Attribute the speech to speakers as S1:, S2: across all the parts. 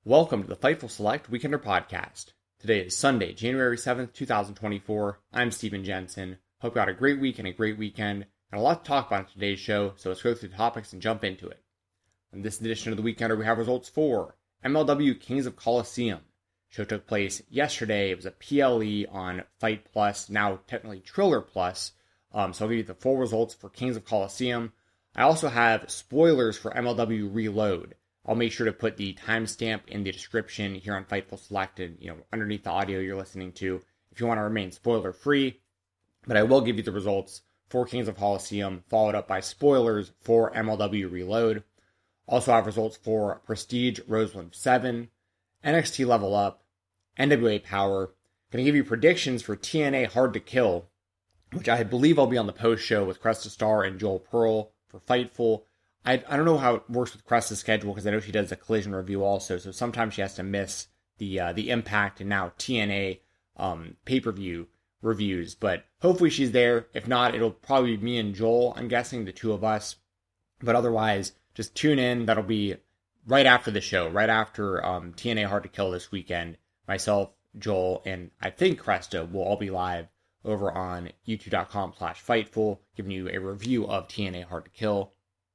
S1: Welcome to the Fightful Select Weekender Podcast. Today is Sunday, January 7th, 2024. I'm Steven Jensen. Hope you had a great week and a great weekend, and a lot to talk about in today's show, so let's go through the topics and jump into it. In this edition of the Weekender, we have results for MLW Kings of Colosseum. Show took place yesterday. It was a PLE on Fight Plus, now technically Triller Plus. So I'll give you the full results for Kings of Colosseum. I also have spoilers for MLW Reload. I'll make sure to put the timestamp in the description here on Fightful Select and, underneath the audio you're listening to if you want to remain spoiler free. But I will give you the results for Kings of Colosseum, followed up by spoilers for MLW Reload. Also have results for Prestige Roseland 7, NXT Level Up, NWA Power. Going to give you predictions for TNA Hard to Kill, which I believe I'll be on the post show with Cresta Star and Joel Pearl for Fightful. I don't know how it works with Cresta's schedule because I know she does a Collision review also, so sometimes she has to miss the Impact and now TNA pay-per-view reviews, but hopefully she's there. If not, it'll probably be me and Joel, I'm guessing, the two of us. But otherwise, just tune in. That'll be right after the show, right after TNA Hard to Kill this weekend. Myself, Joel, and I think Cresta will all be live over on youtube.com/Fightful, giving you a review of TNA Hard to Kill.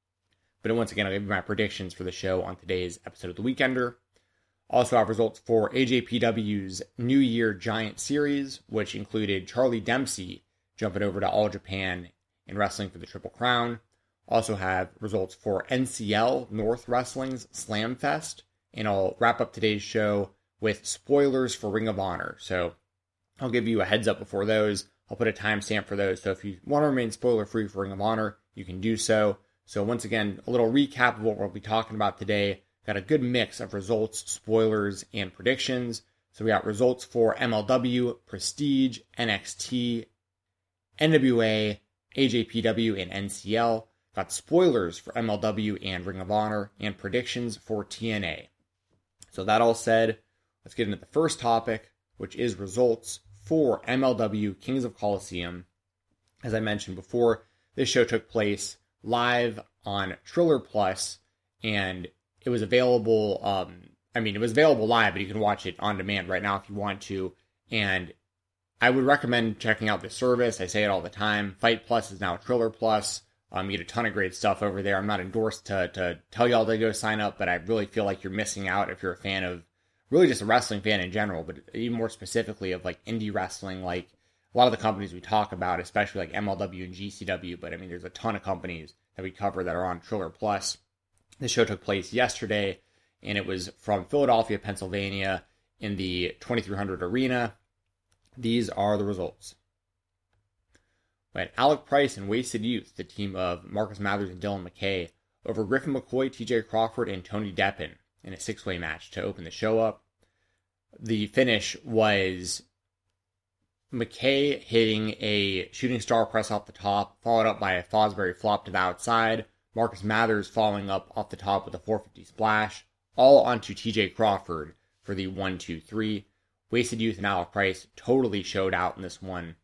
S1: But once again, I'll give you my predictions for the show on today's episode of The Weekender. Also have results for AJPW's New Year Giant Series, which included Charlie Dempsey jumping over to All Japan and wrestling for the Triple Crown. Also have results for NCL North Wrestling's Slam Fest. And I'll wrap up today's show with spoilers for Ring of Honor. So I'll give you a heads up before those. I'll put a timestamp for those. So if you want to remain spoiler free for Ring of Honor, you can do so. So once again, a little recap of what we'll be talking about today. Got a good mix of results, spoilers, and predictions. So we got results for MLW, Prestige, NXT, NWA, AJPW, and NCL. Got spoilers for MLW and Ring of Honor, and predictions for TNA. So that all said, let's get into the first topic, which is results for MLW Kings of Colosseum. As I mentioned before, this show took place live on Triller Plus, and it was available, it was available live, but you can watch it on demand right now if you want to, and I would recommend checking out this service. I say it all the time. Fight Plus is now Triller Plus. You get a ton of great stuff over there. I'm not endorsed to tell y'all to go sign up, but I really feel like you're missing out if you're a fan of, really just a wrestling fan in general, but even more specifically of like indie wrestling, like a lot of the companies we talk about, especially like MLW and GCW, but there's a ton of companies that we cover that are on Triller Plus. This show took place yesterday, and it was from Philadelphia, Pennsylvania, in the 2300 Arena. These are the results. We had Alec Price and Wasted Youth, the team of Marcus Mathers and Dylan McKay, over Griffin McCoy, TJ Crawford, and Tony Deppen in a six-way match to open the show up. The finish was McKay hitting a shooting star press off the top, followed up by a Fosbury flop to the outside. Marcus Mathers following up off the top with a 450 splash, all onto TJ Crawford for the 1-2-3. Wasted Youth and Alec Price totally showed out in this one.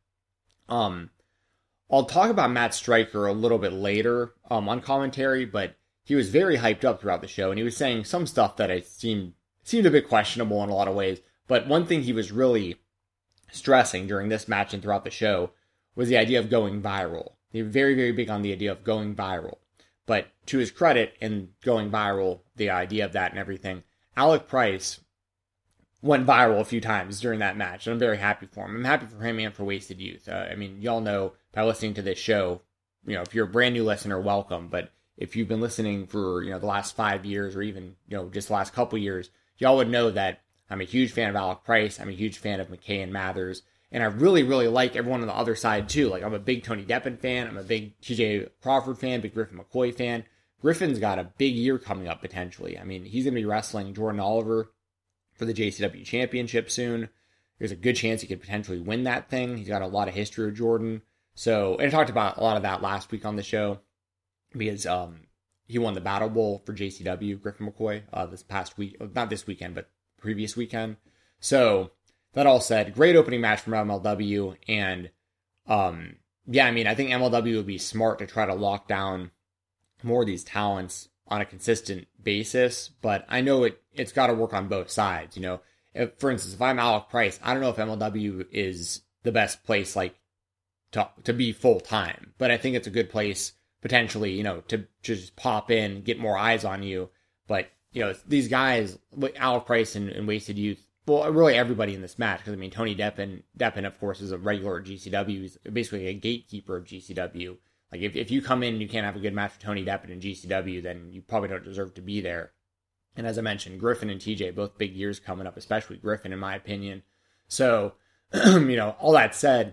S1: I'll talk about Matt Stryker a little bit later on commentary, but he was very hyped up throughout the show, and he was saying some stuff that seemed a bit questionable in a lot of ways. But one thing he was really stressing during this match and throughout the show was the idea of going viral. They were very, very big on the idea of going viral. But to his credit in going viral, the idea of that and everything, Alec Price went viral a few times during that match, and I'm very happy for him. I'm happy for him and for Wasted Youth. Y'all know by listening to this show, if you're a brand new listener, welcome. But if you've been listening for, the last 5 years or even, just the last couple years, y'all would know that I'm a huge fan of Alec Price. I'm a huge fan of McKay and Mathers. And I really, really like everyone on the other side, too. Like, I'm a big Tony Deppen fan. I'm a big TJ Crawford fan, big Griffin McCoy fan. Griffin's got a big year coming up, potentially. He's going to be wrestling Jordan Oliver for the JCW Championship soon. There's a good chance he could potentially win that thing. He's got a lot of history with Jordan. So, and I talked about a lot of that last week on the show because he won the Battle Bowl for JCW, Griffin McCoy, this past week. Not this weekend, but previous weekend. So, that all said, great opening match from MLW, and I think MLW would be smart to try to lock down more of these talents on a consistent basis, but I know it's got to work on both sides. For instance, if I'm Alec Price, I don't know if MLW is the best place to be full time, but I think it's a good place potentially, to just pop in, get more eyes on you. But these guys, Alec Price and Wasted Youth, well, really everybody in this match, because Tony Deppen, of course, is a regular at GCW. He's basically a gatekeeper of GCW. Like, if you come in and you can't have a good match with Tony Deppen in GCW, then you probably don't deserve to be there. And as I mentioned, Griffin and TJ, both big years coming up, especially Griffin, in my opinion. So, all that said,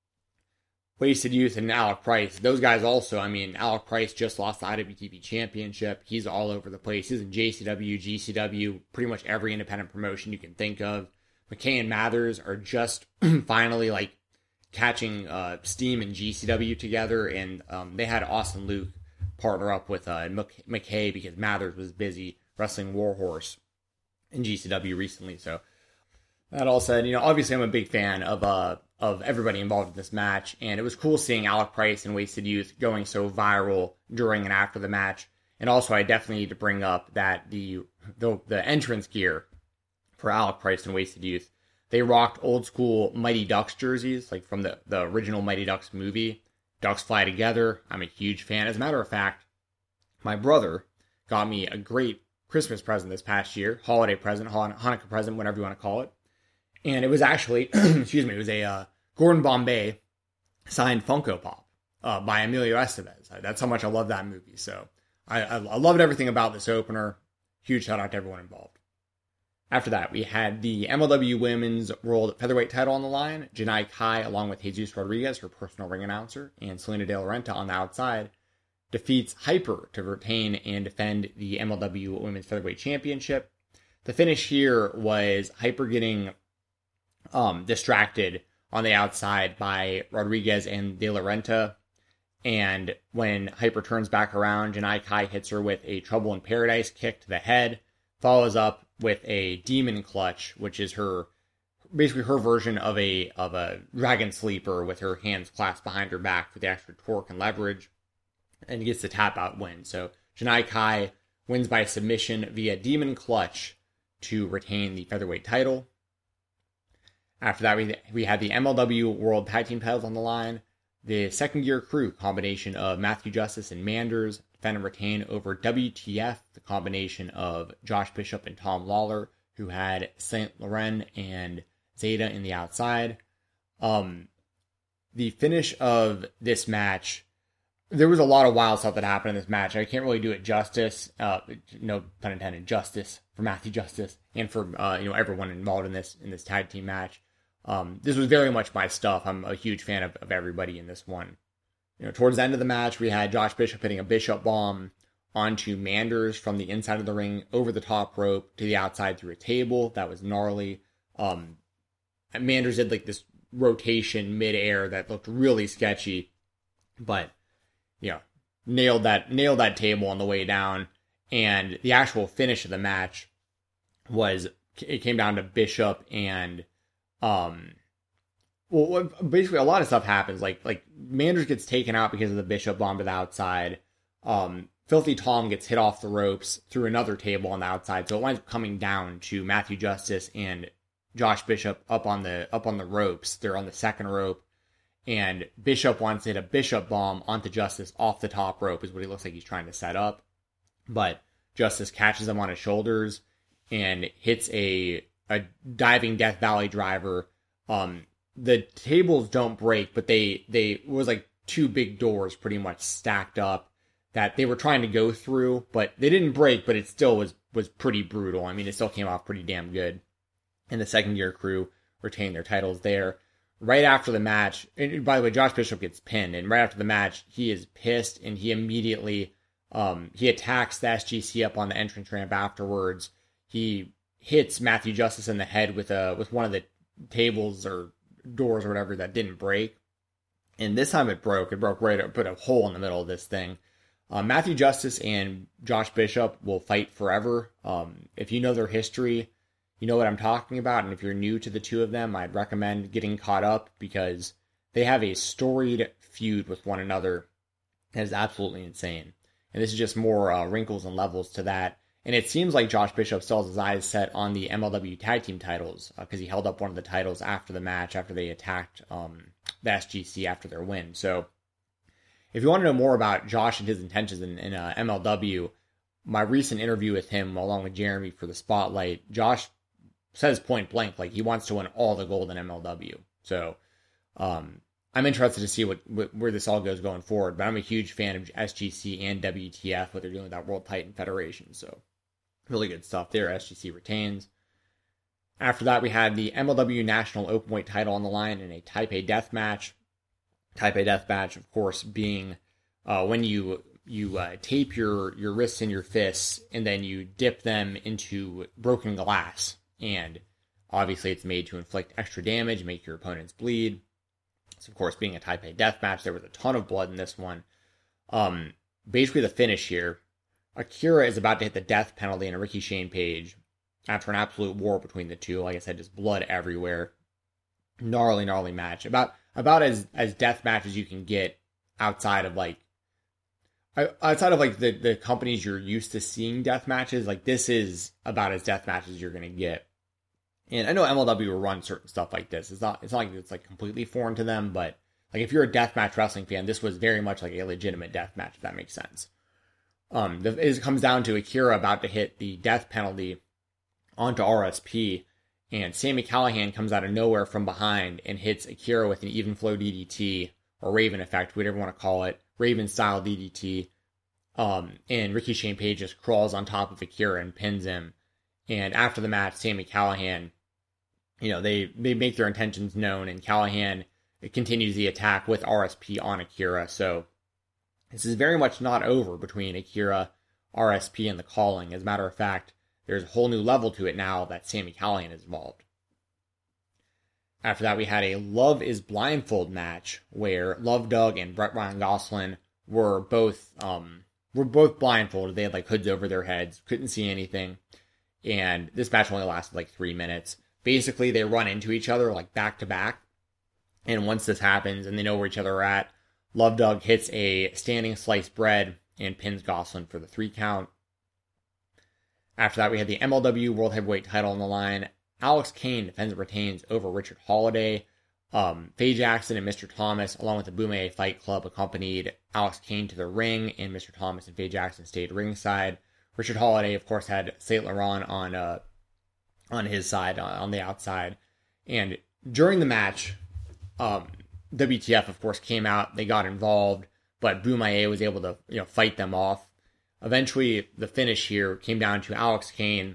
S1: Wasted Youth and Alec Price, those guys also, Alec Price just lost the IWTV Championship. He's all over the place. He's in JCW, GCW, pretty much every independent promotion you can think of. McKay and Mathers are just finally, catching steam in GCW together, and they had Austin Luke partner up with McKay because Mathers was busy wrestling Warhorse in GCW recently. So, that all said, obviously I'm a big fan of everybody involved in this match, and it was cool seeing Alec Price and Wasted Youth going so viral during and after the match. And also, I definitely need to bring up that the entrance gear for Alec Price and Wasted Youth, they rocked old school Mighty Ducks jerseys, like from the original Mighty Ducks movie. Ducks Fly Together. I'm a huge fan. As a matter of fact, my brother got me a great Christmas present this past year, holiday present, Hanukkah present, whatever you want to call it. And it was actually, it was a Gordon Bombay signed Funko Pop by Emilio Estevez. That's how much I love that movie. So I loved everything about this opener. Huge shout out to everyone involved. After that, we had the MLW Women's World Featherweight title on the line. Janai Kai, along with Jesus Rodriguez, her personal ring announcer, and Selena De La Renta on the outside, defeats Hyper to retain and defend the MLW Women's Featherweight Championship. The finish here was Hyper getting distracted on the outside by Rodriguez and De La Renta. And when Hyper turns back around, Janai Kai hits her with a Trouble in Paradise kick to the head, follows up with a Demon Clutch, which is basically her version of a Dragon Sleeper with her hands clasped behind her back for the extra torque and leverage, and gets the tap out win. So Janai Kai wins by submission via Demon Clutch to retain the featherweight title. After that, we had the MLW World Tag Team titles on the line. The Second Gear Crew, combination of Matthew Justice and Manders, defend and retain over WTF, the combination of Josh Bishop and Tom Lawler, who had Saint Laurent and Zeta in the outside. The finish of this match, there was a lot of wild stuff that happened in this match. I can't really do it justice, no pun intended, justice for Matthew Justice and for everyone involved in this tag team match. This was very much my stuff. I'm a huge fan of everybody in this one. Towards the end of the match, we had Josh Bishop hitting a Bishop bomb onto Manders from the inside of the ring, over the top rope to the outside through a table. That was gnarly. Manders did this rotation midair that looked really sketchy, but nailed that table on the way down. And the actual finish of the match it came down to Bishop and basically a lot of stuff happens. Like Manders gets taken out because of the Bishop bomb to the outside. Filthy Tom gets hit off the ropes through another table on the outside, so it winds up coming down to Matthew Justice and Josh Bishop up on the ropes. They're on the second rope, and Bishop wants to hit a Bishop bomb onto Justice off the top rope, is what he looks like he's trying to set up. But Justice catches him on his shoulders and hits a diving Death Valley driver. The tables don't break, but they was like two big doors pretty much stacked up that they were trying to go through, but they didn't break, but it still was pretty brutal. It still came off pretty damn good. And the Second Gear Crew retained their titles there. Right after the match, and by the way, Josh Bishop gets pinned, and right after the match, he is pissed, and he immediately, he attacks the SGC up on the entrance ramp afterwards. He hits Matthew Justice in the head with one of the tables or doors or whatever that didn't break. And this time it broke. It broke right up, put a hole in the middle of this thing. Matthew Justice and Josh Bishop will fight forever. If you know their history, you know what I'm talking about. And if you're new to the two of them, I'd recommend getting caught up because they have a storied feud with one another that is absolutely insane. and this is just more wrinkles and levels to that. And it seems like Josh Bishop still has his eyes set on the MLW tag team titles because he held up one of the titles after the match, after they attacked the SGC after their win. So if you want to know more about Josh and his intentions in MLW, my recent interview with him along with Jeremy for the Spotlight, Josh says point blank, like he wants to win all the gold in MLW. So I'm interested to see where this all goes going forward, but I'm a huge fan of SGC and WTF, what they're doing with that World Titan Federation. So really good stuff there. SGC retains. After that, we had the MLW National Openweight title on the line in a Taipei Death Match. Taipei Death Match, of course, being when you tape your wrists and your fists, and then you dip them into broken glass. And obviously it's made to inflict extra damage, make your opponents bleed. So, of course, being a Taipei Death Match, there was a ton of blood in this one. Basically, the finish here, Akira is about to hit the death penalty on Ricky Shane Page after an absolute war between the two. Like I said, just blood everywhere. Gnarly match. About as death match as you can get outside of the companies you're used to seeing death matches. Like, this is about as death match as you're going to get. And I know MLW will run certain stuff like this. It's not like it's like completely foreign to them, but like if you're a deathmatch wrestling fan, this was very much like a legitimate deathmatch, if that makes sense. It comes down to Akira about to hit the death penalty onto RSP, and Sami Callihan comes out of nowhere from behind and hits Akira with an even flow DDT, or Raven effect, whatever you want to call it, Raven style DDT. And Ricky Shane Page just crawls on top of Akira and pins him. And after the match, Sami Callihan, they make their intentions known, and Callihan continues the attack with RSP on Akira. So this is very much not over between Akira, RSP, and the Calling. As a matter of fact, there's a whole new level to it now that Sami Callihan is involved. After that, we had a Love is Blindfold match where Love Doug and Brett Ryan Gosselin were both blindfolded. They had like hoods over their heads, couldn't see anything. And this match only lasted like 3 minutes. Basically, they run into each other like back to back. And once this happens and they know where each other are at, Love Doug hits a standing sliced bread and pins Gosselin for the 3 count. After that, we had the MLW World Heavyweight title on the line. Alex Kane defends and retains over Richard Holiday. Faye Jackson and Mr. Thomas, along with the Boomay Fight Club, accompanied Alex Kane to the ring, and Mr. Thomas and Faye Jackson stayed ringside. Richard Holiday, of course, had Saint Laurent on his side, on the outside. And during the match, WTF, of course, came out. They got involved, but Boomay was able to fight them off. Eventually, the finish here came down to Alex Kane.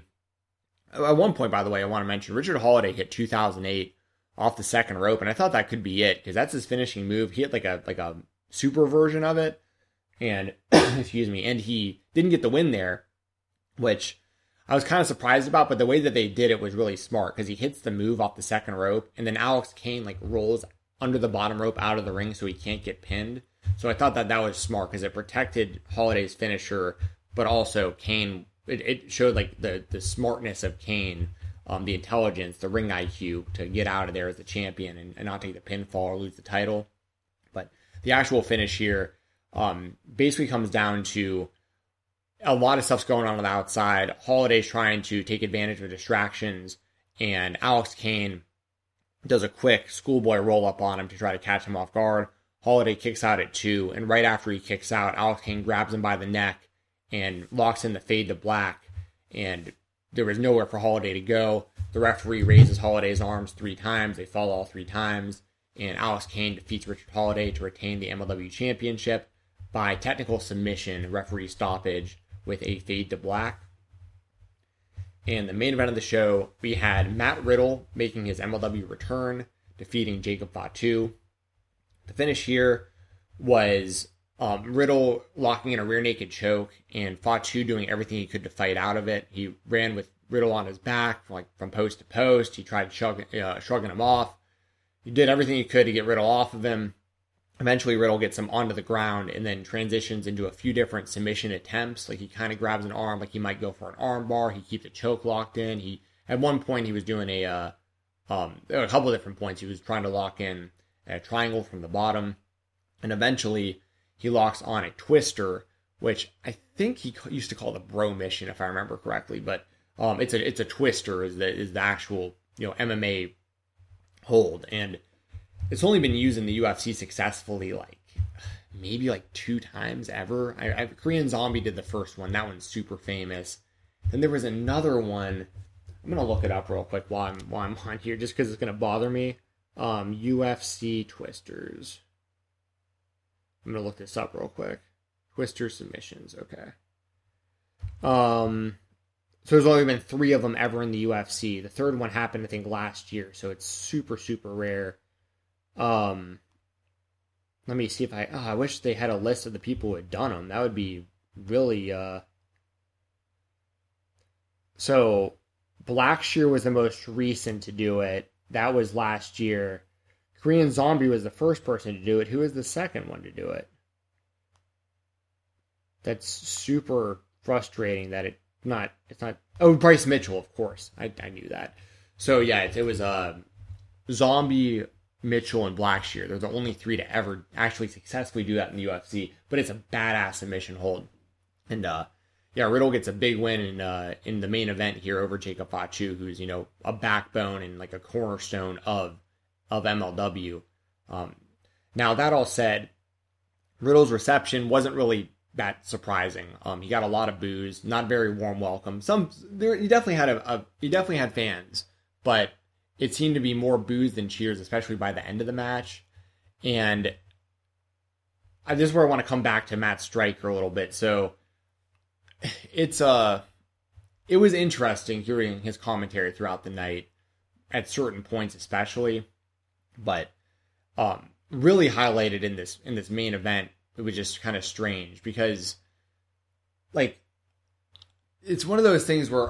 S1: At one point, by the way, I want to mention, Richard Holiday hit 2008 off the second rope, and I thought that could be it, because that's his finishing move. He hit like a super version of it, and excuse me, and he didn't get the win there, which I was kind of surprised about, but the way that they did it was really smart, because he hits the move off the second rope, and then Alex Kane like rolls under the bottom rope out of the ring so he can't get pinned. So I thought that was smart, because it protected Holiday's finisher, but also Kane, it showed like the smartness of Kane, the intelligence, the ring IQ to get out of there as the champion and not take the pinfall or lose the title. But the actual finish here basically comes down to a lot of stuff's going on the outside. Holiday's trying to take advantage of distractions, and Alex Kane does a quick schoolboy roll-up on him to try to catch him off guard. Holiday kicks out at 2, and right after he kicks out, Alex Kane grabs him by the neck and locks in the fade to black, and there was nowhere for Holiday to go. The referee raises Holiday's arms 3 times. They fall all 3 times, and Alex Kane defeats Richard Holiday to retain the MLW Championship by technical submission, referee stoppage, with a fade to black. And the main event of the show, we had Matt Riddle making his MLW return, defeating Jacob Fatu. The finish here was Riddle locking in a rear naked choke, and Fatu doing everything he could to fight out of it. He ran with Riddle on his back, like from post to post. He tried shrugging him off. He did everything he could to get Riddle off of him. Eventually, Riddle gets him onto the ground and then transitions into a few different submission attempts. Like, he kind of grabs an arm, like he might go for an arm bar. He keeps a choke locked in. At one point, he was doing a couple of different points. He was trying to lock in a triangle from the bottom. And eventually, he locks on a twister which I think he used to call the Bro Mission, if I remember correctly. But it's a twister is the actual MMA hold, and it's only been used in the UFC successfully maybe 2 times ever. Korean Zombie did the first one. That one's super famous. Then there was another one. I'm gonna look it up real quick while I'm on here, just because it's gonna bother me. UFC twisters. I'm gonna look this up real quick. Twister submissions. Okay. So there's only been 3 of them ever in the UFC. The third one happened, I think, last year, so it's super, super rare. Let me see if I wish they had a list of the people who had done them. That would be really, So, Blackshear was the most recent to do it. That was last year. Korean Zombie was the first person to do it. Who was the second one to do it? That's super frustrating that it's not. Oh, Bryce Mitchell, of course. I knew that. So yeah, it was Zombie, Mitchell, and Blackshear. They're the only 3 to ever actually successfully do that in the UFC. But it's a badass submission hold. And Riddle gets a big win in the main event here over Jacob Fatu, who's a backbone and a cornerstone of MLW. Now that all said, Riddle's reception wasn't really that surprising. He got a lot of boos, not a very warm welcome. He definitely had fans, but it seemed to be more boos than cheers, especially by the end of the match. And this is where I want to come back to Matt Striker a little bit. So it was interesting hearing his commentary throughout the night at certain points, especially, but really highlighted in this main event. It was just kind of strange because, it's one of those things where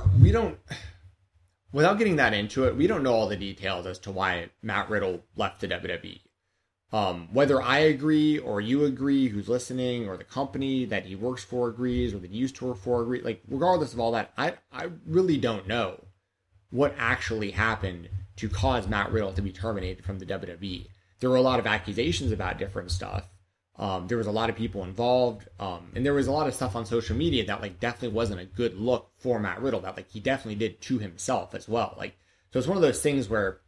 S1: without getting that into it, we don't know all the details as to why Matt Riddle left the WWE. Whether I agree or you agree, who's listening, or the company that he works for agrees, or that he used to work for agrees, regardless of all that, I really don't know what actually happened to cause Matt Riddle to be terminated from the WWE. There were a lot of accusations about different stuff. There was a lot of people involved, and there was a lot of stuff on social media that definitely wasn't a good look for Matt Riddle, that he definitely did to himself as well. So it's one of those things where,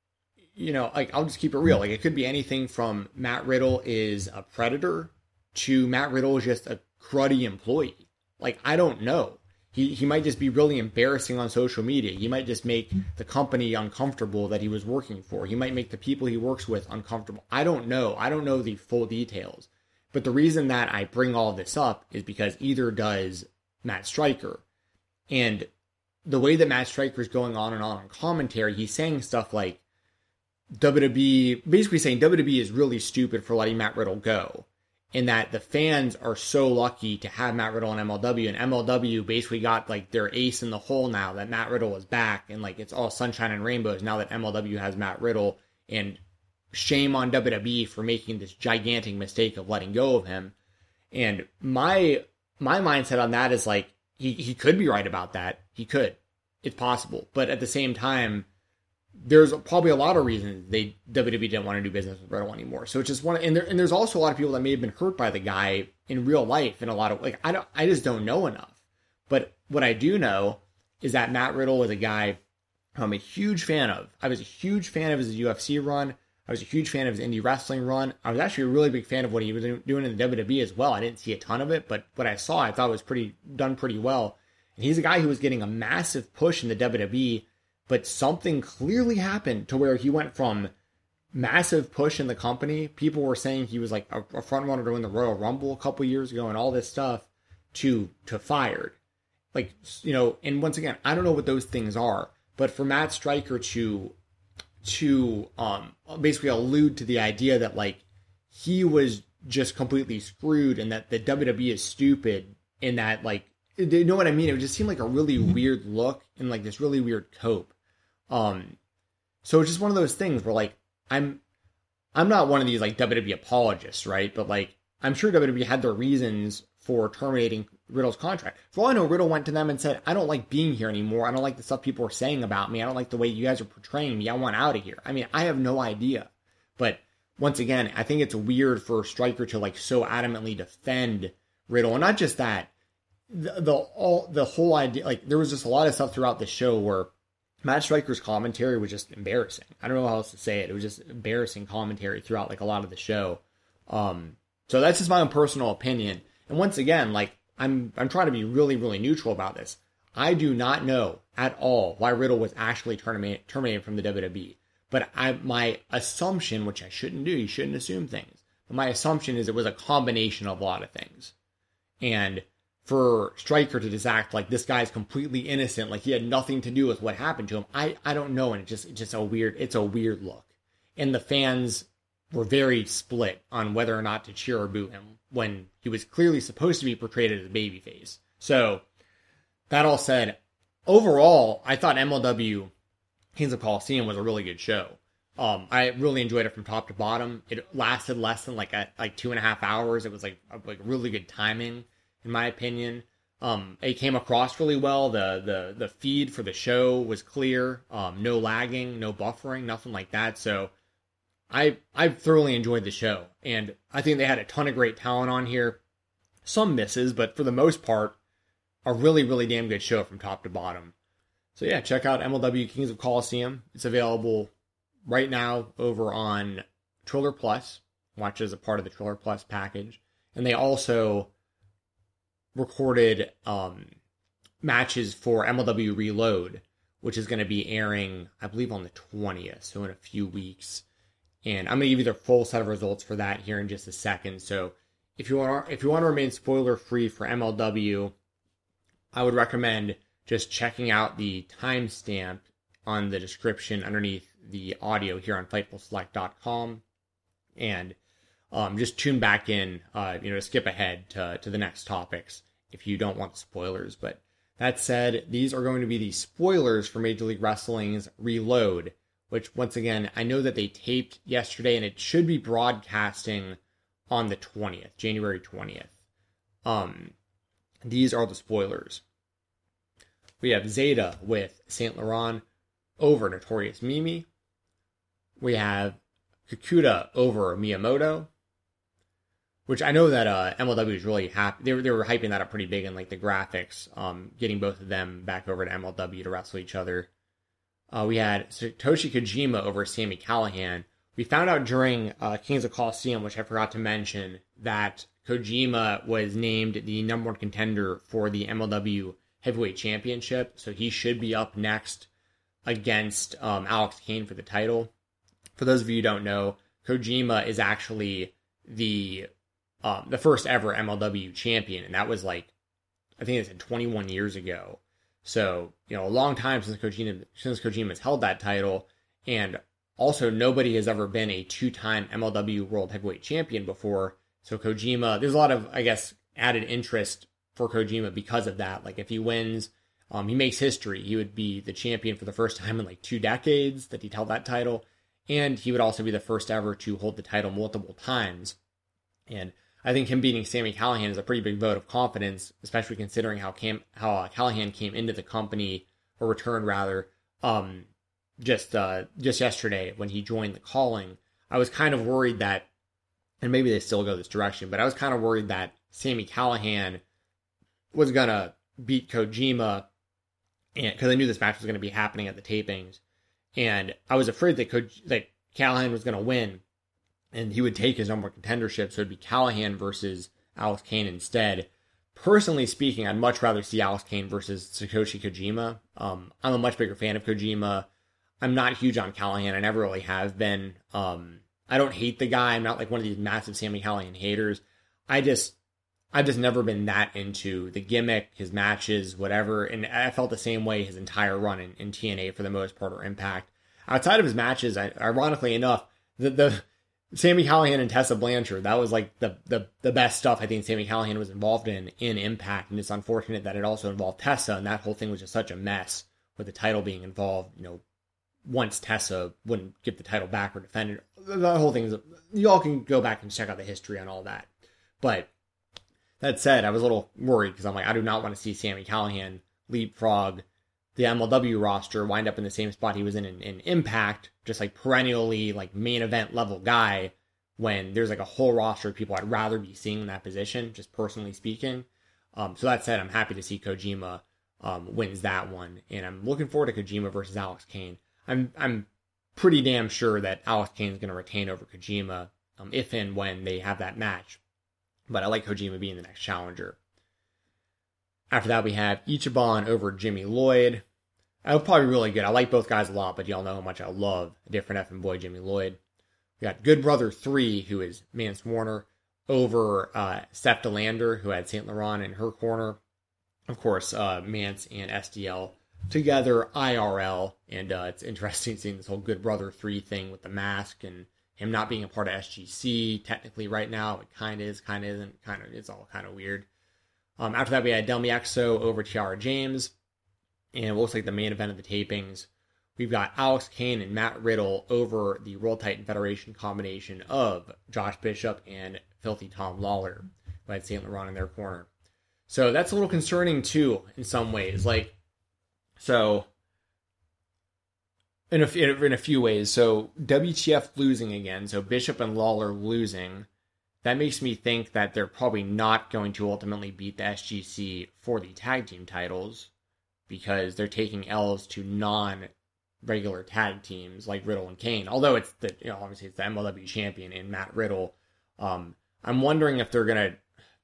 S1: I'll just keep it real. It could be anything from Matt Riddle is a predator to Matt Riddle is just a cruddy employee. I don't know. He might just be really embarrassing on social media. He might just make the company uncomfortable that he was working for. He might make the people he works with uncomfortable. I don't know. I don't know the full details. But the reason that I bring all this up is because either does Matt Striker. And the way that Matt Striker is going on and on commentary, he's saying stuff like WWE, basically saying WWE is really stupid for letting Matt Riddle go. And that the fans are so lucky to have Matt Riddle in MLW, and MLW basically got their ace in the hole now that Matt Riddle is back, and it's all sunshine and rainbows now that MLW has Matt Riddle, and shame on WWE for making this gigantic mistake of letting go of him. And my mindset on that is he could be right about that. He could. It's possible. But at the same time, there's probably a lot of reasons WWE didn't want to do business with Riddle anymore. So it's just and there's also a lot of people that may have been hurt by the guy in real life, and a lot of I just don't know enough. But what I do know is that Matt Riddle is a guy I'm a huge fan of. I was a huge fan of his UFC run. I was a huge fan of his indie wrestling run. I was actually a really big fan of what he was doing in the WWE as well. I didn't see a ton of it, but what I saw, I thought was done pretty well. And he's a guy who was getting a massive push in the WWE. But something clearly happened to where he went from massive push in the company. People were saying he was a front runner to win the Royal Rumble a couple years ago and all this stuff to fired. And once again, I don't know what those things are, but for Matt Striker to basically allude to the idea that he was just completely screwed and that the WWE is stupid and that you know what I mean? It just seemed like a really weird look and this really weird cope. So it's just one of those things where I'm not one of these WWE apologists, right? But I'm sure WWE had their reasons for terminating Riddle's contract. For all I know, Riddle went to them and said, I don't like being here anymore. I don't like the stuff people are saying about me. I don't like the way you guys are portraying me. I want out of here. I mean, I have no idea. But once again, I think it's weird for Striker to so adamantly defend Riddle. And not just that, the whole idea, like there was just a lot of stuff throughout the show where Matt Striker's commentary was just embarrassing. I don't know how else to say it. It was just embarrassing commentary throughout like a lot of the show. So that's just my own personal opinion. And once again, like I'm trying to be really, really neutral about this. I do not know at all why Riddle was actually terminated from the WWE. But my assumption, which I shouldn't do, you shouldn't assume things. But my assumption is it was a combination of a lot of things. And for Striker to just act like this guy's completely innocent, like he had nothing to do with what happened to him, I don't know. And it's just a weird look. And the fans were very split on whether or not to cheer or boo him when he was clearly supposed to be portrayed as a babyface. So that all said, overall, I thought MLW Kings of Colosseum was a really good show. I really enjoyed it from top to bottom. It lasted less than like 2.5 hours. It was like really good timing, in my opinion. It came across really well. The feed for the show was clear. No lagging, no buffering, nothing like that. So I thoroughly enjoyed the show, and I think they had a ton of great talent on here. Some misses, but for the most part, a really, really damn good show from top to bottom. So yeah, check out MLW Kings of Colosseum. It's available right now over on Triller Plus. Watch as a part of the Triller Plus package. And they also recorded matches for MLW Reload, which is going to be airing, I believe, on the 20th, so in a few weeks. And I'm going to give you the full set of results for that here in just a second. So if you want to remain spoiler free for MLW, I would recommend just checking out the timestamp on the description underneath the audio here on FightfulSelect.com, and just tune back in, to skip ahead to the next topics if you don't want the spoilers. But that said, these are going to be the spoilers for Major League Wrestling's Reload, which once again, I know that they taped yesterday and it should be broadcasting on the 20th, January 20th. These are the spoilers. We have Zeta with Saint Laurent over Notorious Mimi. We have Kikuta over Miyamoto, which I know that MLW is really happy. They were hyping that up pretty big in like the graphics, getting both of them back over to MLW to wrestle each other. We had Satoshi Kojima over Sami Callihan. We found out during Kings of Colosseum, which I forgot to mention, that Kojima was named the number one contender for the MLW Heavyweight Championship, so he should be up next against Alex Kane for the title. For those of you who don't know, Kojima is actually the first ever MLW champion, and that was like, I think it's 21 years ago. So, a long time since Kojima has held that title, and also nobody has ever been a two-time MLW World Heavyweight Champion before. So Kojima, there's a lot of, I guess, added interest for Kojima because of that. Like if he wins, he makes history. He would be the champion for the first time in like 2 decades that he'd held that title. And he would also be the first ever to hold the title multiple times. And I think him beating Sami Callihan is a pretty big vote of confidence, especially considering how Callihan came into the company, or returned rather, just yesterday when he joined the Calling. I was kind of worried that, and maybe they still go this direction, but I was kind of worried that Sami Callihan was going to beat Kojima, because I knew this match was going to be happening at the tapings. And I was afraid that Callihan was going to win, and he would take his number one contendership, so it'd be Callihan versus Alex Kane instead. Personally speaking, I'd much rather see Alex Kane versus Satoshi Kojima. I'm a much bigger fan of Kojima. I'm not huge on Callihan. I never really have been. I don't hate the guy. I'm not like one of these massive Sami Callihan haters. I've just never been that into the gimmick, his matches, whatever. And I felt the same way his entire run in TNA for the most part, or Impact. Outside of his matches, ironically enough, the Sami Callihan and Tessa Blanchard, that was like the best stuff I think Sami Callihan was involved in Impact. And it's unfortunate that it also involved Tessa, and that whole thing was just such a mess with the title being involved. Once Tessa wouldn't give the title back or defend it, the whole thing is, you all can go back and check out the history on all that. But that said, I was a little worried because I'm like, I do not want to see Sami Callihan leapfrog the MLW roster, wind up in the same spot he was in Impact, just like perennially like main event level guy, when there's like a whole roster of people I'd rather be seeing in that position, just personally speaking. So that said, I'm happy to see Kojima wins that one, and I'm looking forward to Kojima versus Alex Kane. I'm pretty damn sure that Alex Kane is going to retain over Kojima if and when they have that match. But I like Kojima being the next challenger. After that, we have Ichiban over Jimmy Lloyd. That would probably be really good. I like both guys a lot, but y'all know how much I love a different effing boy, Jimmy Lloyd. We got Good Brother 3, who is Mance Warner, over Steph DeLander, who had St. Laurent in her corner. Of course, Mance and SDL together, IRL, and it's interesting seeing this whole Good Brother 3 thing with the mask and him not being a part of SGC. Technically, right now, it kind of is, kind of isn't, it's all kind of weird. After that, we had Del Miexo over Tiara James, and it looks like the main event of the tapings. We've got Alex Kane and Matt Riddle over the World Titan Federation combination of Josh Bishop and Filthy Tom Lawler, who had St. Laurent in their corner. So that's a little concerning, too, in some ways. So, in a few ways. So, WTF losing again, so Bishop and Lawler losing, that makes me think that they're probably not going to ultimately beat the SGC for the tag team titles, because they're taking L's to non-regular tag teams like Riddle and Kane. Although it's obviously it's the MLW champion in Matt Riddle. I'm wondering if they're gonna.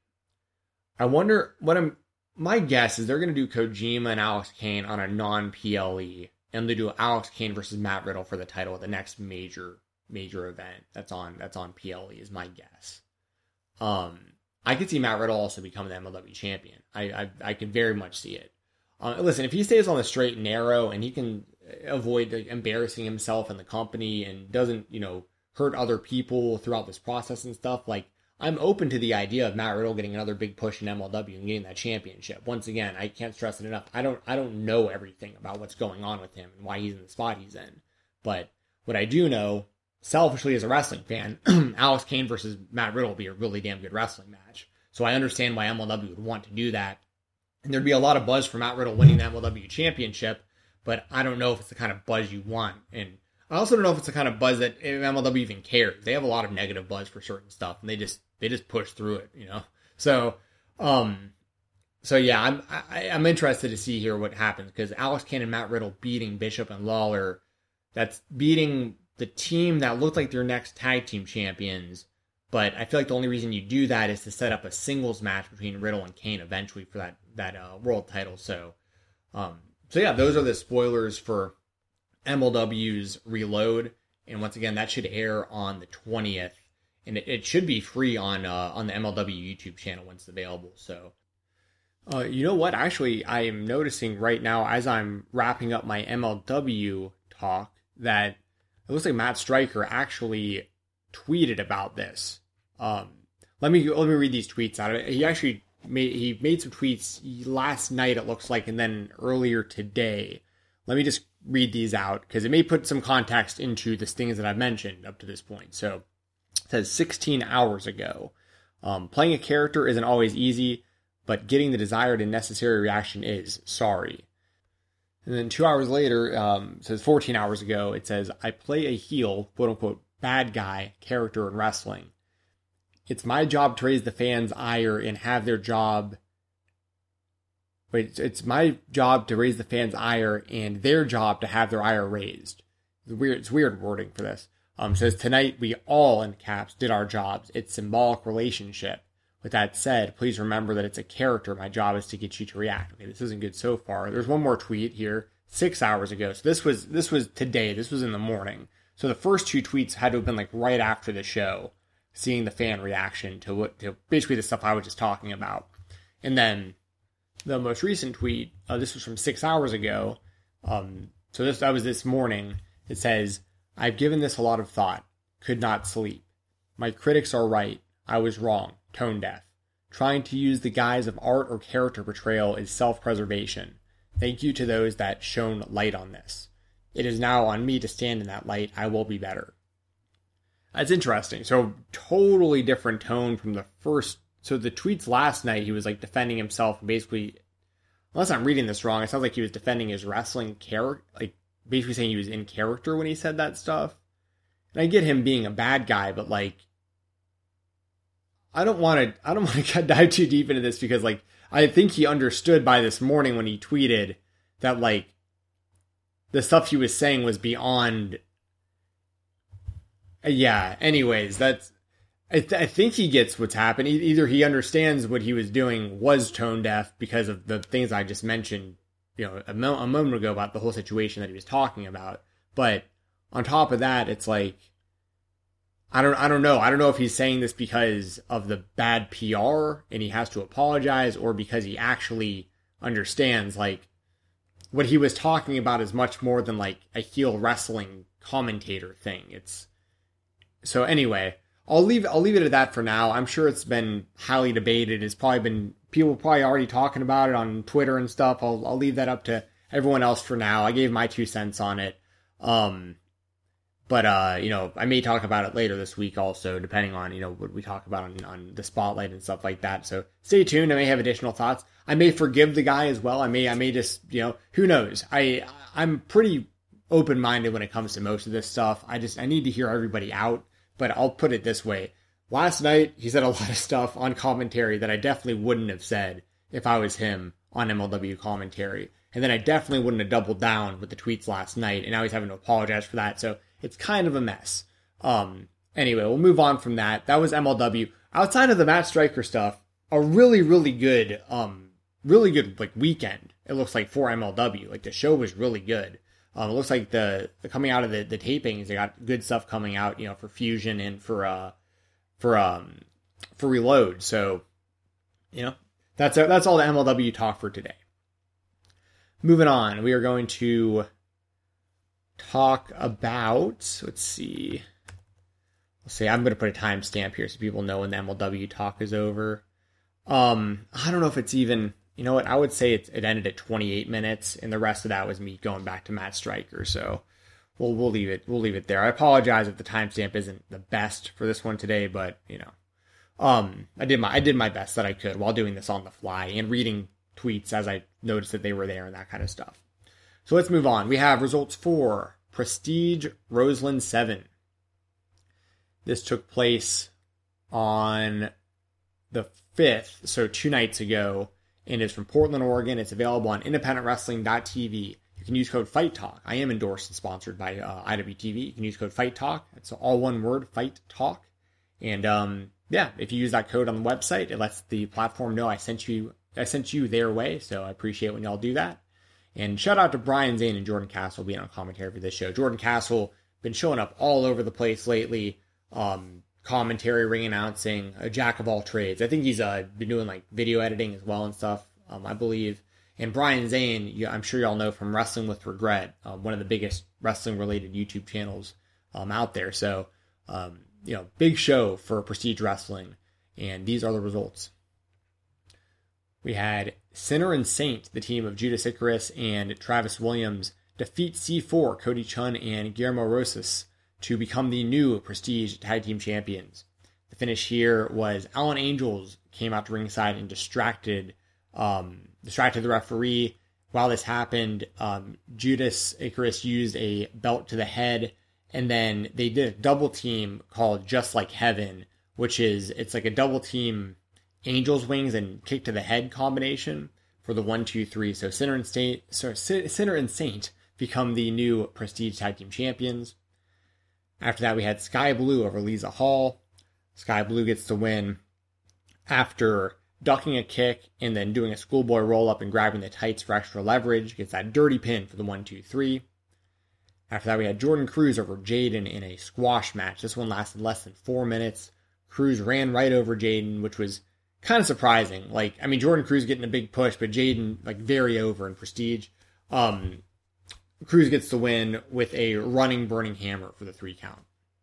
S1: My guess is they're gonna do Kojima and Alex Kane on a non-PLE, and they do Alex Kane versus Matt Riddle for the title at the next major event that's on PLE is my guess. I could see Matt Riddle also becoming the MLW champion. I can very much see it. Listen, if he stays on the straight and narrow and he can avoid embarrassing himself and the company and doesn't, hurt other people throughout this process and stuff, I'm open to the idea of Matt Riddle getting another big push in MLW and getting that championship. Once again, I can't stress it enough. I don't know everything about what's going on with him and why he's in the spot he's in. But what I do know, selfishly as a wrestling fan, Alex Kane versus Matt Riddle will be a really damn good wrestling match. So I understand why MLW would want to do that. And there'd be a lot of buzz for Matt Riddle winning the MLW championship, but I don't know if it's the kind of buzz you want. And I also don't know if it's the kind of buzz that MLW even cares. They have a lot of negative buzz for certain stuff, and they just push through it, So yeah, I'm interested to see here what happens, because Alex Kane and Matt Riddle beating Bishop and Lawler, that's beating the team that looked like their next tag team champions. But I feel like the only reason you do that is to set up a singles match between Riddle and Kane eventually for that world title. So yeah, those are the spoilers for MLW's Reload. And once again, that should air on the 20th. And it should be free on the MLW YouTube channel once it's available. So, you know what? Actually, I am noticing right now as I'm wrapping up my MLW talk that it looks like Matt Stryker actually tweeted about this. Let me read these tweets out of it. He actually made some tweets last night, it looks like, and then earlier today. Let me just read these out because it may put some context into the things that I've mentioned up to this point. So it says 16 hours ago, playing a character isn't always easy, but getting the desired and necessary reaction is. Sorry. And then 2 hours later, it says 14 hours ago, it says, I play a heel, quote unquote, bad guy character in wrestling. It's my job to raise the fans' ire and have their job. Wait, it's my job to raise the fans' ire and their job to have their ire raised. It's weird wording for this. Says tonight we all, in caps, did our jobs. It's symbolic relationship. With that said, please remember that it's a character. My job is to get you to react. Okay, this isn't good so far. There's one more tweet here, 6 hours ago. So this was today. This was in the morning. So the first two tweets had to have been right after the show, seeing the fan reaction to basically the stuff I was just talking about. And then the most recent tweet, this was from 6 hours ago. So that was this morning. It says, I've given this a lot of thought. Could not sleep. My critics are right. I was wrong. Tone deaf. Trying to use the guise of art or character portrayal is self-preservation. Thank you to those that shone light on this. It is now on me to stand in that light. I will be better. That's interesting. So totally different tone from the first. So the tweets last night, he was defending himself and basically, unless I'm reading this wrong, it sounds like he was defending his wrestling character, basically saying he was in character when he said that stuff. And I get him being a bad guy, but I don't want to dive too deep into this because like I think he understood by this morning when he tweeted that like the stuff he was saying was beyond. Yeah. Anyways, that's. I think he gets what's happened. Either he understands what he was doing was tone deaf because of the things I just mentioned, a moment ago about the whole situation that he was talking about. But on top of that, it's like, I don't know. I don't know if he's saying this because of the bad PR and he has to apologize, or because he actually understands like what he was talking about is much more than like a heel wrestling commentator thing. So anyway. I'll leave it at that for now. I'm sure it's been highly debated. It's probably been people probably already talking about it on Twitter and stuff. I'll leave that up to everyone else for now. I gave my 2 cents on it. But I may talk about it later this week also, depending on, what we talk about on the spotlight and stuff like that. So stay tuned. I may have additional thoughts. I may forgive the guy as well. I may just, who knows? I'm pretty open-minded when it comes to most of this stuff. I need to hear everybody out. But I'll put it this way. Last night, he said a lot of stuff on commentary that I definitely wouldn't have said if I was him on MLW commentary. And then I definitely wouldn't have doubled down with the tweets last night. And now he's having to apologize for that. So it's kind of a mess. Anyway, we'll move on from that. That was MLW. Outside of the Matt Striker stuff, a really, really good like weekend. It looks like for MLW. Like the show was really good. It looks like the coming out of the tapings, they got good stuff coming out, for Fusion and for Reload. So, that's all the MLW talk for today. Moving on, we are going to talk about, let's see, I'm going to put a timestamp here so people know when the MLW talk is over. I don't know if it's even. You know what? I would say it ended at 28 minutes, and the rest of that was me going back to Matt Striker. So we'll leave it. We'll leave it there. I apologize if the timestamp isn't the best for this one today, but I did my best that I could while doing this on the fly and reading tweets as I noticed that they were there and that kind of stuff. So let's move on. We have results for Prestige Roseland 7. This took place on the 5th, so 2 nights ago. And it's from Portland, Oregon. It's available on independentwrestling.tv. You can use code Fight Talk. I am endorsed and sponsored by IWTV. You can use code Fight Talk. It's all one word, Fight Talk. And if you use that code on the website, it lets the platform know I sent you their way. So I appreciate when y'all do that. And shout out to Brian Zane and Jordan Castle being on commentary for this show. Jordan Castle been showing up all over the place lately. Commentary, ring announcing, a jack of all trades. I think he's been doing like video editing as well and stuff, I believe. And Brian Zane, I'm sure y'all know from Wrestling with Regret, one of the biggest wrestling related YouTube channels out there. So, big show for Prestige Wrestling. And these are the results. We had Sinner and Saint, the team of Judas Icarus and Travis Williams, defeat C4, Cody Chun and Guillermo Rosas, to become the new Prestige Tag Team Champions. The finish here was Alan Angels came out to ringside and distracted the referee. While this happened, Judas Icarus used a belt to the head, and then they did a double team called Just Like Heaven, it's like a double team Angels Wings and kick to the head combination for the 1-2-3. So Sinner and Saint become the new Prestige Tag Team Champions. After that, we had Sky Blue over Lisa Hall. Sky Blue gets the win after ducking a kick and then doing a schoolboy roll-up and grabbing the tights for extra leverage. Gets that dirty pin for the 1-2-3. After that, we had Jordan Cruz over Jaden in a squash match. This one lasted less than 4 minutes. Cruz ran right over Jaden, which was kind of surprising. Jordan Cruz getting a big push, but Jaden, very over in Prestige. Cruz gets the win with a running burning hammer for the 3 count.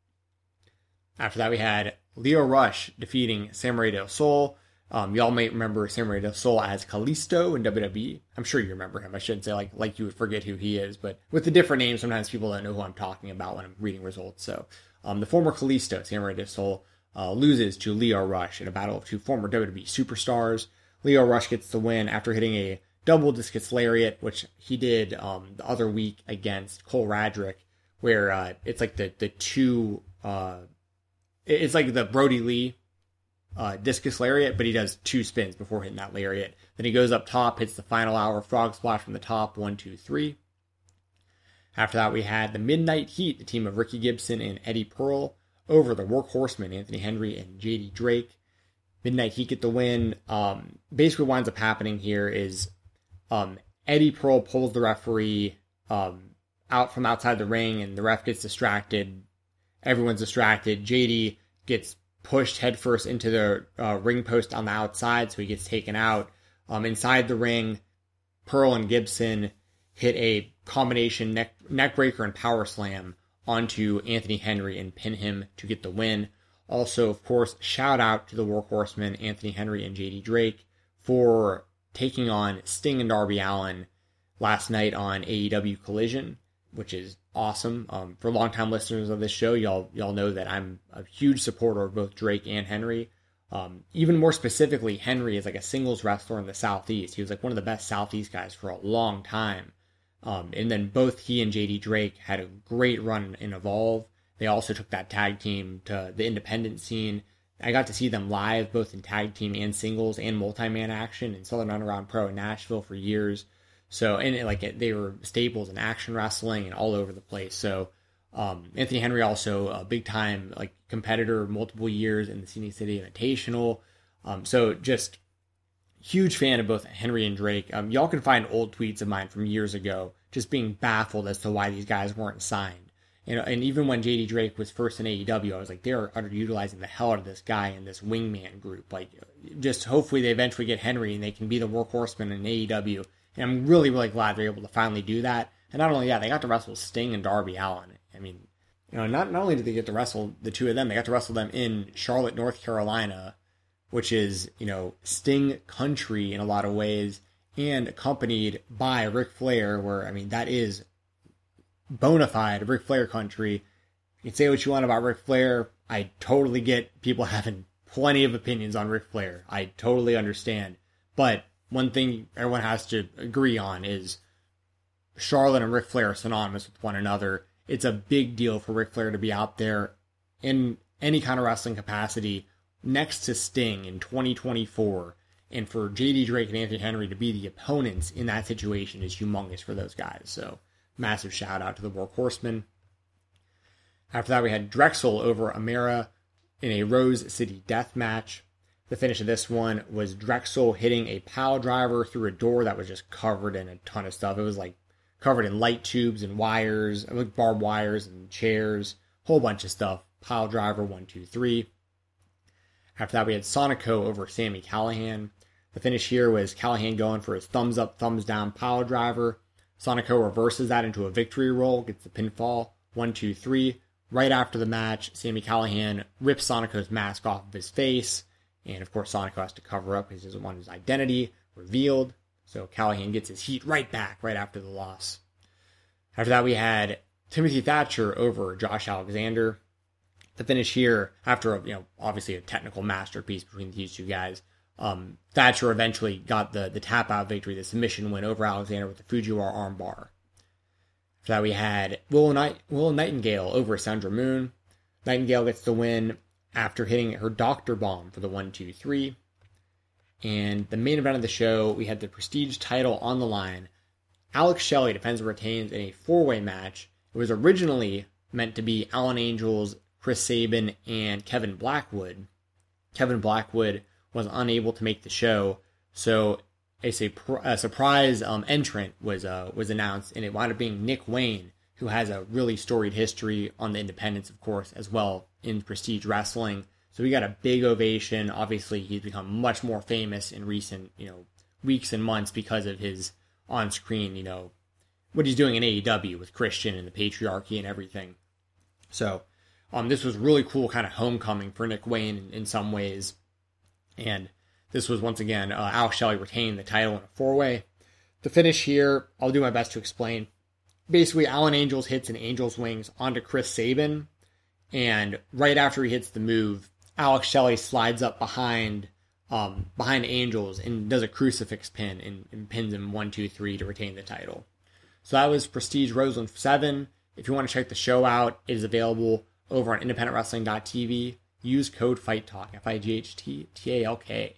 S1: After that, we had Leo Rush defeating Samurai Del Sol. Y'all may remember Samurai Del Sol as Kalisto in WWE. I'm sure you remember him. I shouldn't say like you would forget who he is, but with the different names, sometimes people don't know who I'm talking about when I'm reading results. So, the former Kalisto, Samurai Del Sol, loses to Leo Rush in a battle of 2 former WWE superstars. Leo Rush gets the win after hitting a double discus lariat, which he did the other week against Cole Radrick, where it's like the two, it's like the Brody Lee discus lariat, but he does 2 spins before hitting that lariat. Then he goes up top, hits the final hour frog splash from the top, 1, 2, 3. After that, we had the Midnight Heat, the team of Ricky Gibson and Eddie Pearl, over the Workhorsemen, Anthony Henry and JD Drake. Midnight Heat get the win. Basically what winds up happening here is Eddie Pearl pulls the referee out from outside the ring, and the ref gets distracted. Everyone's distracted. JD gets pushed headfirst into the ring post on the outside, so he gets taken out. Inside the ring, Pearl and Gibson hit a combination neck breaker and power slam onto Anthony Henry and pin him to get the win. Also, of course, shout out to the Workhorsemen, Anthony Henry and JD Drake, for taking on Sting and Darby Allin last night on AEW Collision, which is awesome. For longtime listeners of this show, y'all know that I'm a huge supporter of both Drake and Henry. Even more specifically, Henry is like a singles wrestler in the Southeast. He was like one of the best Southeast guys for a long time. And then both he and JD Drake had a great run in Evolve. They also took that tag team to the independent scene. I got to see them live, both in tag team and singles and multi-man action in Southern Underground Pro in Nashville for years. So, and they were staples in action wrestling and all over the place. So, Anthony Henry also a big time competitor, multiple years in the Scenic City Invitational. So just huge fan of both Henry and Drake. Y'all can find old tweets of mine from years ago, just being baffled as to why these guys weren't signed. And even when JD Drake was first in AEW, I was like, they're underutilizing the hell out of this guy in this wingman group. Just hopefully they eventually get Henry and they can be the Workhorsemen in AEW. And I'm really, really glad they're able to finally do that. And not only that, they got to wrestle Sting and Darby Allin. I mean, not only did they get to wrestle the two of them, they got to wrestle them in Charlotte, North Carolina, which is, Sting country in a lot of ways, and accompanied by Ric Flair, where, that is bona fide Ric Flair country. You can say what you want about Ric Flair. I totally get people having plenty of opinions on Ric Flair. I totally understand. But one thing everyone has to agree on is Charlotte and Ric Flair are synonymous with one another. It's a big deal for Ric Flair to be out there in any kind of wrestling capacity next to Sting in 2024. And for JD Drake and Anthony Henry to be the opponents in that situation is humongous for those guys. So massive shout out to the Workhorsemen. After that, we had Drexel over Amira in a Rose City death match. The finish of this one was Drexel hitting a pile driver through a door that was just covered in a ton of stuff. It was covered in light tubes and wires, barbed wires and chairs, whole bunch of stuff. Pile driver, 1, 2, 3. After that, we had Sonico over Sami Callihan. The finish here was Callihan going for his thumbs up, thumbs down pile driver. Sonico reverses that into a victory roll, gets the pinfall, 1, 2, 3. Right after the match, Sami Callihan rips Sonico's mask off of his face. And of course, Sonico has to cover up because he doesn't want his identity revealed. So Callihan gets his heat right back right after the loss. After that, we had Timothy Thatcher over Josh Alexander. The finish here, after obviously a technical masterpiece between these two guys, Thatcher eventually got the tap out victory, the submission win over Alexander with the Fujiwara armbar. After that, we had Willow Nightingale over Sandra Moon. Nightingale gets the win after hitting her Doctor Bomb for the 1, 2, 3. And the main event of the show, we had the Prestige title on the line. Alex Shelley defends and retains in a 4-way match. It was originally meant to be Alan Angels, Chris Sabin, and Kevin Blackwood. Kevin Blackwood was unable to make the show, so a surprise entrant was announced, and it wound up being Nick Wayne, who has a really storied history on the independents, of course, as well in Prestige Wrestling. So we got a big ovation. Obviously, he's become much more famous in recent, weeks and months because of his on-screen, what he's doing in AEW with Christian and the patriarchy and everything. So this was really cool kind of homecoming for Nick Wayne in some ways. And this was, once again, Alex Shelley retaining the title in a 4-way. The finish here, I'll do my best to explain. Basically, Alan Angels hits an Angel's Wings onto Chris Sabin. And right after he hits the move, Alex Shelley slides up behind Angels and does a crucifix pin and pins him 1, 2, 3 to retain the title. So that was Prestige Roseland 7. If you want to check the show out, it is available over on independentwrestling.tv. Use code FIGHTTALK, FIGHTTALK.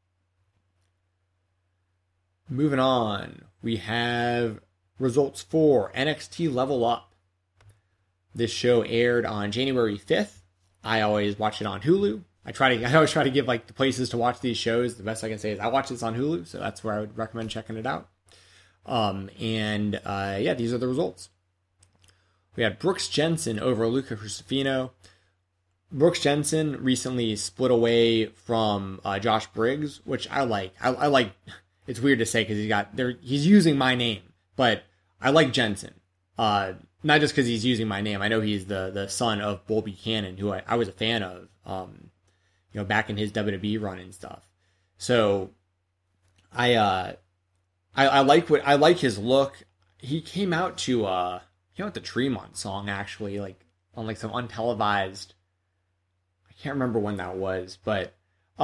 S1: Moving on, we have results for NXT Level Up. This show aired on January 5th. I always watch it on Hulu. I always try to give like the places to watch these shows. The best I can say is I watch this on Hulu, so that's where I would recommend checking it out. These are the results. We had Brooks Jensen over Luca Crusifino. Brooks Jensen recently split away from Josh Briggs, which I like. I like. It's weird to say because he's using my name, but I like Jensen. Not just because he's using my name. I know he's the son of Bull Buchanan, who I was a fan of, back in his WWE run and stuff. So I like his look. He came out to the Tremont song actually, like on like some untelevised. I can't remember when that was, but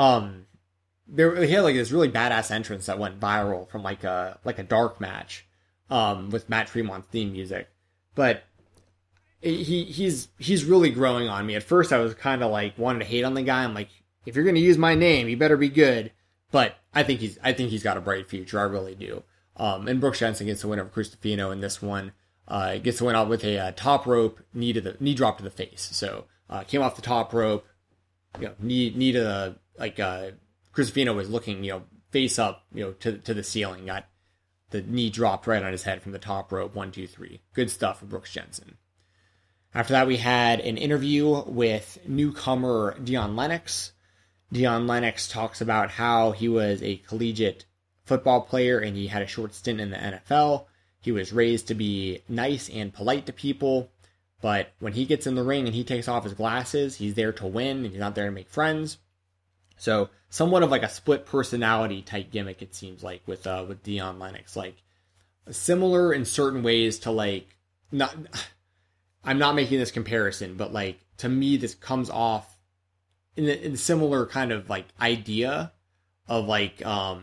S1: he had like this really badass entrance that went viral from like a dark match with Matt Tremont's theme music. But he's really growing on me. At first I was kind of like wanted to hate on the guy. I'm like, if you're going to use my name, you better be good. But I think he's got a bright future. I really do. And Brooks Jensen gets the win over Cristofino in this one. Gets the win out with a top rope knee drop to the face. So came off the top rope, knee to the Cristofino was looking face up to the ceiling. Got the knee dropped right on his head from the top rope. 1, 2, 3. Good stuff for Brooks Jensen. After that, we had an interview with newcomer Dion Lennox. Dion Lennox talks about how he was a collegiate football player and he had a short stint in the NFL. He was raised to be nice and polite to people, but when he gets in the ring and he takes off his glasses, he's there to win and he's not there to make friends. So somewhat of like a split personality type gimmick, it seems like, with Dion Lennox. Like similar in certain ways to like I'm not making this comparison, but like to me this comes off in a similar kind of like idea of like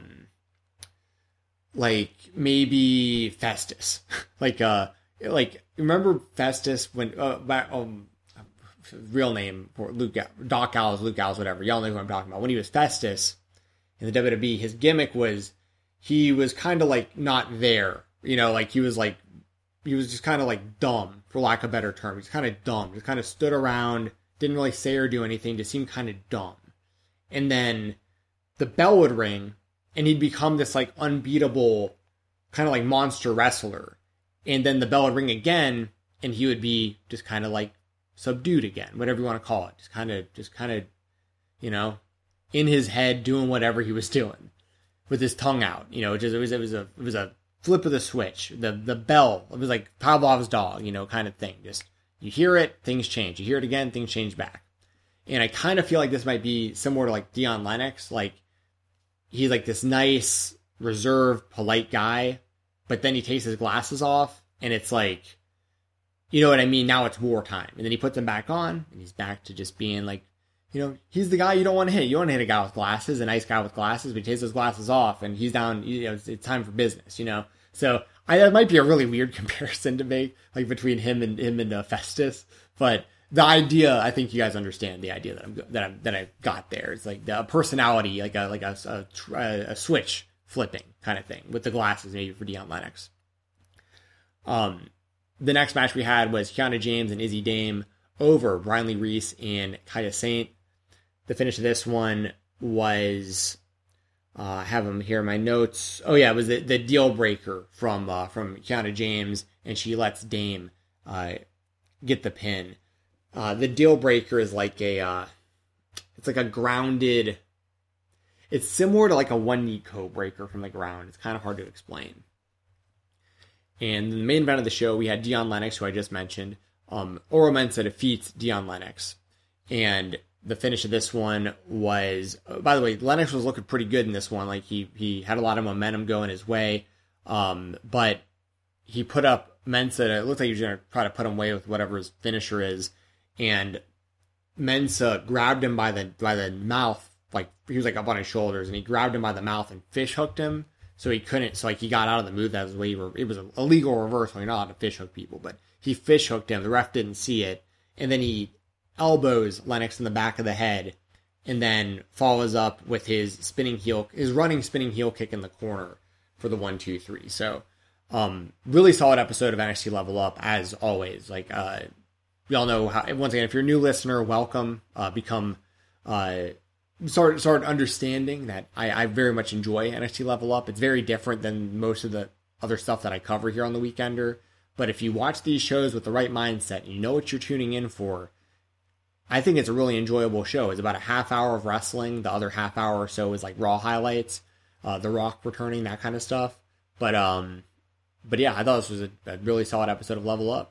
S1: maybe Festus. like remember Festus when real name for Doc Gallows, Luke Gallows, whatever. Y'all know who I'm talking about. When he was Festus in the WWE, his gimmick was he was kind of like not there. Like he was just kind of like dumb, for lack of a better term. He's kind of dumb. Just kind of stood around, didn't really say or do anything, just seemed kind of dumb. And then the bell would ring, and he'd become this like unbeatable kind of like monster wrestler. And then the bell would ring again, and he would be just kind of like subdued again, whatever you want to call it. Just kind of, in his head doing whatever he was doing with his tongue out. It was a flip of the switch. The bell, it was like Pavlov's dog, kind of thing. Just you hear it, things change. You hear it again, things change back. And I kind of feel like this might be similar to like Dion Lennox. Like he's like this nice, reserved, polite guy, but then he takes his glasses off and it's like, you know what I mean? Now it's wartime. And then he puts them back on and he's back to just being like, he's the guy you don't want to hit. You don't want to hit a guy with glasses, a nice guy with glasses, but he takes his glasses off and he's down, it's time for business, So that might be a really weird comparison to make, like between him and Festus. But the idea, I think you guys understand the idea that I got there. It's like the personality, like a switch flipping kind of thing with the glasses, maybe for Dion Lennox. The next match we had was Kiana James and Izzy Dame over Brian Lee Reese and Kaya Saint. The finish of this one was, I have them here in my notes. Oh yeah, it was the deal breaker from Kiana James, and she lets Dame get the pin. The deal breaker is like it's like a grounded. It's similar to like a one knee code breaker from the ground. It's kind of hard to explain. And in the main event of the show, we had Dion Lennox, who I just mentioned. Oro Mensah defeats Dion Lennox. And the finish of this one was, by the way, Lennox was looking pretty good in this one. Like he had a lot of momentum going his way. But he put up Mensah. It looked like he was going to try to put him away with whatever his finisher is. And Mensah grabbed him by the mouth. Like he was like up on his shoulders, and he grabbed him by the mouth and fish hooked him. So he couldn't, so like he got out of the move. That was the way it was an illegal reversal. You're not allowed to fish hook people, but he fish hooked him. The ref didn't see it. And then he elbows Lennox in the back of the head, and then follows up with his running spinning heel kick in the corner for the 1-2-3. So, really solid episode of NXT Level Up as always. Like, we all know how. Once again, if you're a new listener, welcome. Start understanding that I very much enjoy NXT Level Up. It's very different than most of the other stuff that I cover here on the Weekender. But if you watch these shows with the right mindset and you know what you're tuning in for, I think it's a really enjoyable show. It's about a half hour of wrestling. The other half hour or so is like Raw highlights, The Rock returning, that kind of stuff. But yeah, I thought this was a really solid episode of Level Up.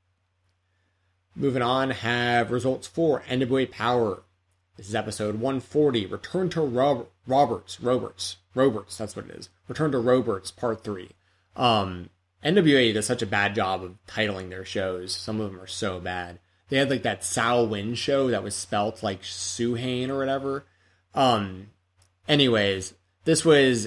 S1: Moving on, have results for NWA Power. This is episode 140, Return to Roberts, that's what it is. Return to Roberts, Part 3. NWA does such a bad job of titling their shows. Some of them are so bad. They had like that Sal Win show that was spelt like Suhain or whatever. Anyways, this was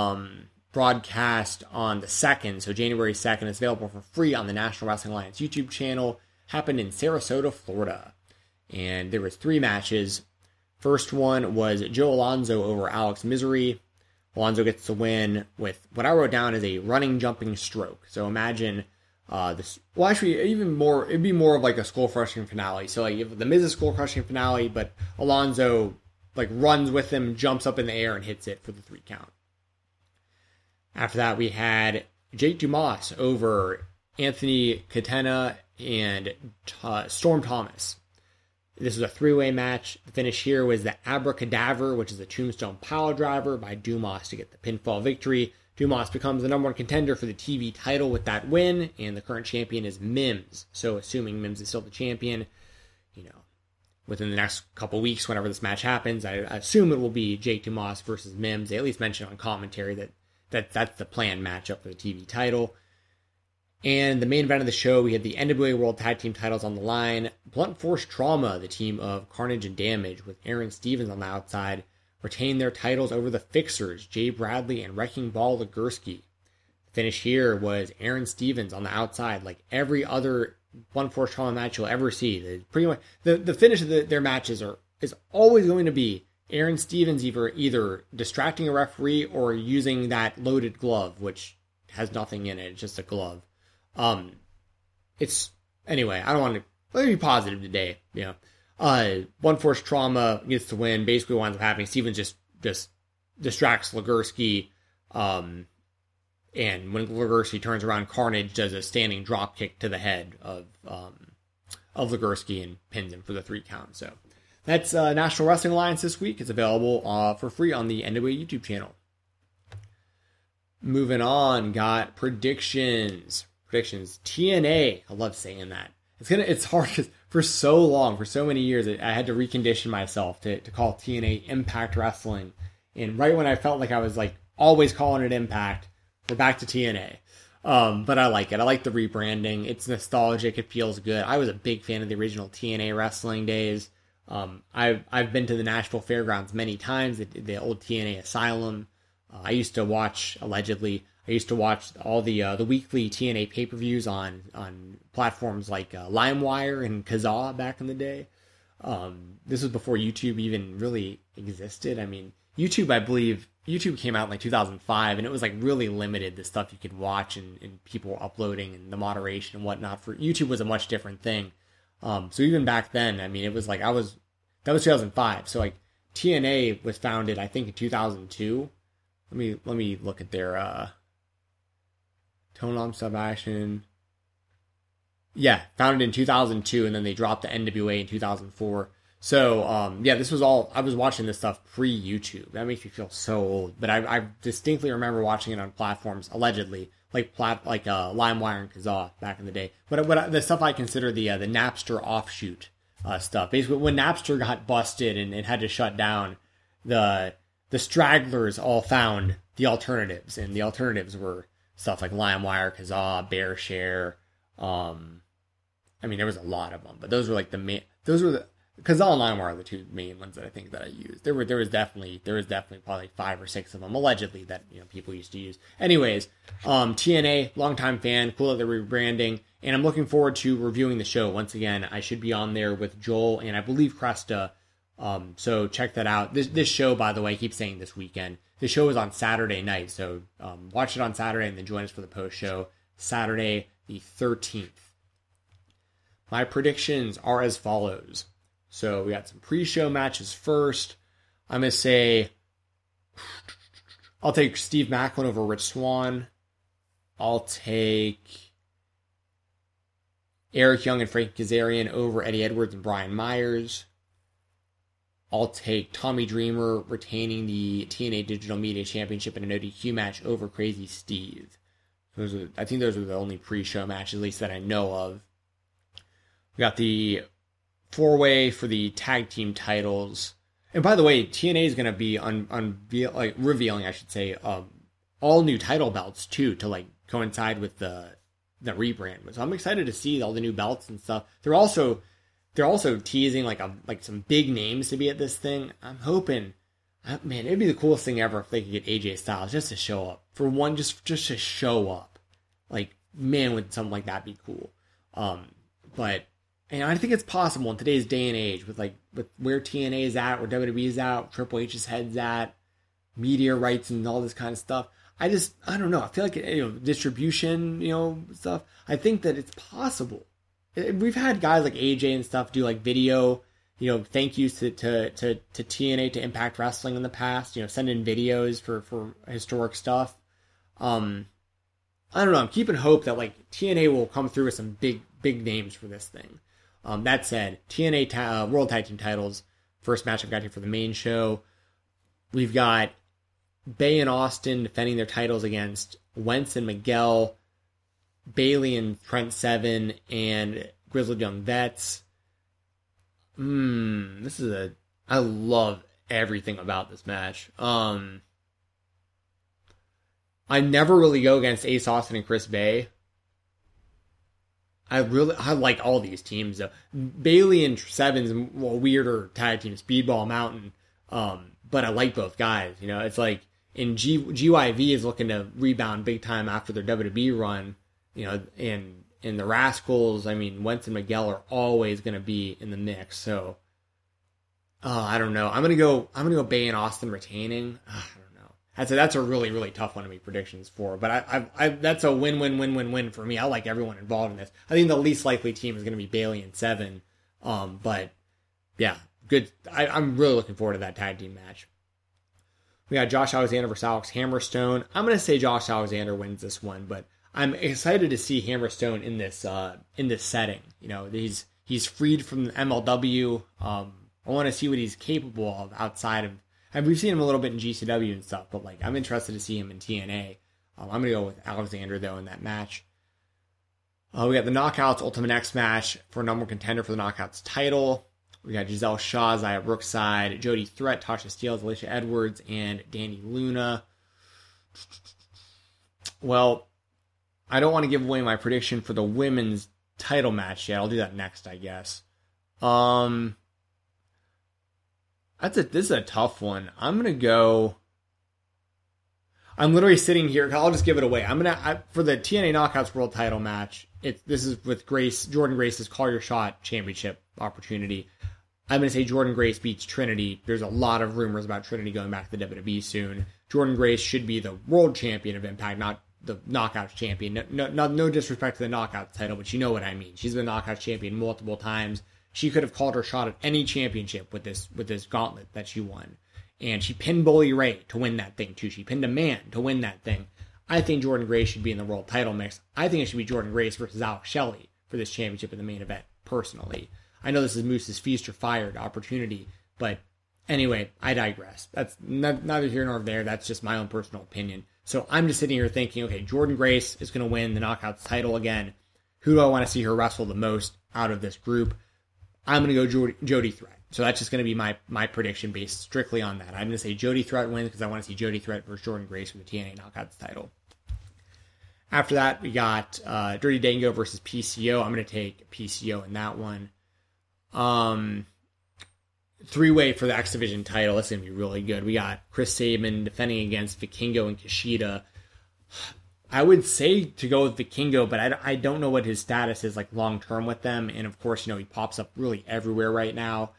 S1: broadcast on the 2nd, so January 2nd. It's available for free on the National Wrestling Alliance YouTube channel. Happened in Sarasota, Florida. And there was 3 matches. First one was Joe Alonzo over Alex Misery. Alonzo gets the win with what I wrote down as a running jumping stroke. So imagine this. Well, actually, it'd be more of like a skull crushing finale. So like the Miz's skull crushing finale, but Alonzo like runs with him, jumps up in the air, and hits it for the 3 count. After that, we had Jake Dumas over Anthony Katena and Storm Thomas. This was a 3-way match. The finish here was the Abracadaver, which is a tombstone pile driver by Dumas to get the pinfall victory. Dumas becomes the number 1 contender for the TV title with that win, and the current champion is Mims. So assuming Mims is still the champion, within the next couple weeks, whenever this match happens, I assume it will be Jake Dumas versus Mims. They at least mentioned on commentary that's the planned matchup for the TV title. And the main event of the show, we had the NWA World Tag Team titles on the line. Blunt Force Trauma, the team of Carnage and Damage, with Aaron Stevens on the outside, retained their titles over the Fixers, Jay Bradley and Wrecking Ball Legursky. The finish here was Aaron Stevens on the outside, like every other Blunt Force Trauma match you'll ever see. Pretty much the finish of their matches is always going to be Aaron Stevens either distracting a referee or using that loaded glove, which has nothing in it. It's just a glove. Anyway, I don't want to, let me be positive today, Blunt Force Trauma gets the win. Basically what ends up happening, Stevens just distracts Legursky, and when Legursky turns around, Carnage does a standing drop kick to the head of Legursky and pins him for the 3 count. So that's National Wrestling Alliance this week. It's available for free on the NWA YouTube channel. Moving on, got predictions. TNA. I love saying that. It's hard because for so many years, I had to recondition myself to call TNA Impact Wrestling. And right when I felt like I was like always calling it Impact, we're back to TNA. But I like it. I like the rebranding. It's nostalgic. It feels good. I was a big fan of the original TNA wrestling days. I've been to the Nashville Fairgrounds many times, the old TNA Asylum. I used to watch all the weekly TNA pay-per-views on platforms like LimeWire and Kazaa back in the day. This was before YouTube even really existed. I mean, YouTube came out in like 2005, and it was like really limited, the stuff you could watch and people uploading and the moderation and whatnot. For YouTube was a much different thing. So even back then, I mean, it was like that was 2005. So like TNA was founded, I think, in 2002. Let me look at their Tone Sub Action. Yeah, founded in 2002, and then they dropped the NWA in 2004. So, this was all, I was watching this stuff pre-YouTube. That makes me feel so old. But I distinctly remember watching it on platforms, allegedly, like LimeWire and Kazaa back in the day. But the stuff I consider the Napster offshoot stuff. Basically, when Napster got busted and it had to shut down, the stragglers all found the alternatives, and the alternatives were stuff like LimeWire, Kazaa, BearShare. There was a lot of them, but those were like the main. Those were the Kazaa and LimeWire are the 2 main ones that I think that I used. There was definitely probably 5 or 6 of them allegedly that people used to use. Anyways, TNA, longtime fan, cool that they're rebranding. And I'm looking forward to reviewing the show. Once again, I should be on there with Joel and I believe Cresta. So check that out. This show, by the way, I keep saying this weekend. The show is on Saturday night. So watch it on Saturday and then join us for the post show Saturday the 13th. My predictions are as follows. So we got some pre-show matches first. I'm going to say I'll take Steve Maclin over Rich Swann. I'll take Eric Young and Frank Kazarian over Eddie Edwards and Brian Myers. I'll take Tommy Dreamer retaining the TNA Digital Media Championship in an ODQ match over Crazy Steve. I think those are the only pre-show matches, at least that I know of. We got the 4-way for the tag team titles. And by the way, TNA is going to be revealing, I should say, all new title belts too, to coincide with the rebrand. So I'm excited to see all the new belts and stuff. They're also teasing some big names to be at this thing. I'm hoping, man, it'd be the coolest thing ever if they could get AJ Styles just to show up for one, just to show up. Man, would something like that be cool? But. And I think it's possible in today's day and age with where TNA is at, where WWE is at, Triple H's head's at, media rights and all this kind of stuff. I don't know. I feel like, distribution, stuff. I think that it's possible. We've had guys like AJ and stuff do video, thank yous to TNA, to Impact Wrestling in the past, send in videos for historic stuff. I don't know. I'm keeping hope that TNA will come through with some big names for this thing. That said, TNA World Tag Team titles, first match I've got here for the main show. We've got Bay and Austin defending their titles against Wentz and Miguel, Bailey and Trent Seven, and Grizzled Young Vets. I love everything about this match. I never really go against Ace Austin and Chris Bay. I like all these teams though. Bailey and Seven's a weirder tag team, Speedball Mountain. But I like both guys. It's in GYV is looking to rebound big time after their WWE run. And the Rascals, Wentz and Miguel are always going to be in the mix. So, I don't know. I'm gonna go Bay and Austin retaining. I don't know. That's a really, really tough one to make predictions for. But I that's a win for me. I like everyone involved in this. I think the least likely team is going to be Bailey and Seven. But yeah, good. I'm really looking forward to that tag team match. We got Josh Alexander versus Alex Hammerstone. I'm going to say Josh Alexander wins this one, but I'm excited to see Hammerstone in this setting. He's freed from the MLW. I want to see what he's capable of outside of. We've seen him a little bit in GCW and stuff, but I'm interested to see him in TNA. I'm going to go with Alexander, though, in that match. We got the Knockouts Ultimate X match for number one contender for the Knockouts title. We got Giselle Shaw, Zaya Brookside, Jody Threat, Tasha Steelz, Alicia Edwards, and Dani Luna. Well, I don't want to give away my prediction for the women's title match yet. I'll do that next, I guess. This is a tough one. I'm literally sitting here. I'll just give it away. For the TNA Knockouts World Title match. This is with Jordan Grace's Call Your Shot Championship opportunity. I'm going to say Jordan Grace beats Trinity. There's a lot of rumors about Trinity going back to the WWE soon. Jordan Grace should be the world champion of Impact, not the Knockouts champion. No disrespect to the Knockouts title, but you know what I mean. She's been Knockouts champion multiple times. She could have called her shot at any championship with this gauntlet that she won. And she pinned Bully Ray to win that thing, too. She pinned a man to win that thing. I think Jordan Grace should be in the world title mix. I think it should be Jordan Grace versus Alex Shelley for this championship in the main event, personally. I know this is Moose's feast or fired opportunity, but anyway, I digress. That's neither here nor there. That's just my own personal opinion. So I'm just sitting here thinking, okay, Jordan Grace is going to win the Knockouts title again. Who do I want to see her wrestle the most out of this group? I'm going to go Jody Threat. So that's just going to be my prediction based strictly on that. I'm going to say Jody Threat wins because I want to see Jody Threat versus Jordan Grace for the TNA Knockouts title. After that, we got Dirty Dango versus PCO. I'm going to take PCO in that one. Three-way for the X Division title. That's going to be really good. We got Chris Sabin defending against Vikingo and Kushida. I would say to go with Vikingo, but I don't know what his status is like long term with them. And of course, he pops up really everywhere right now.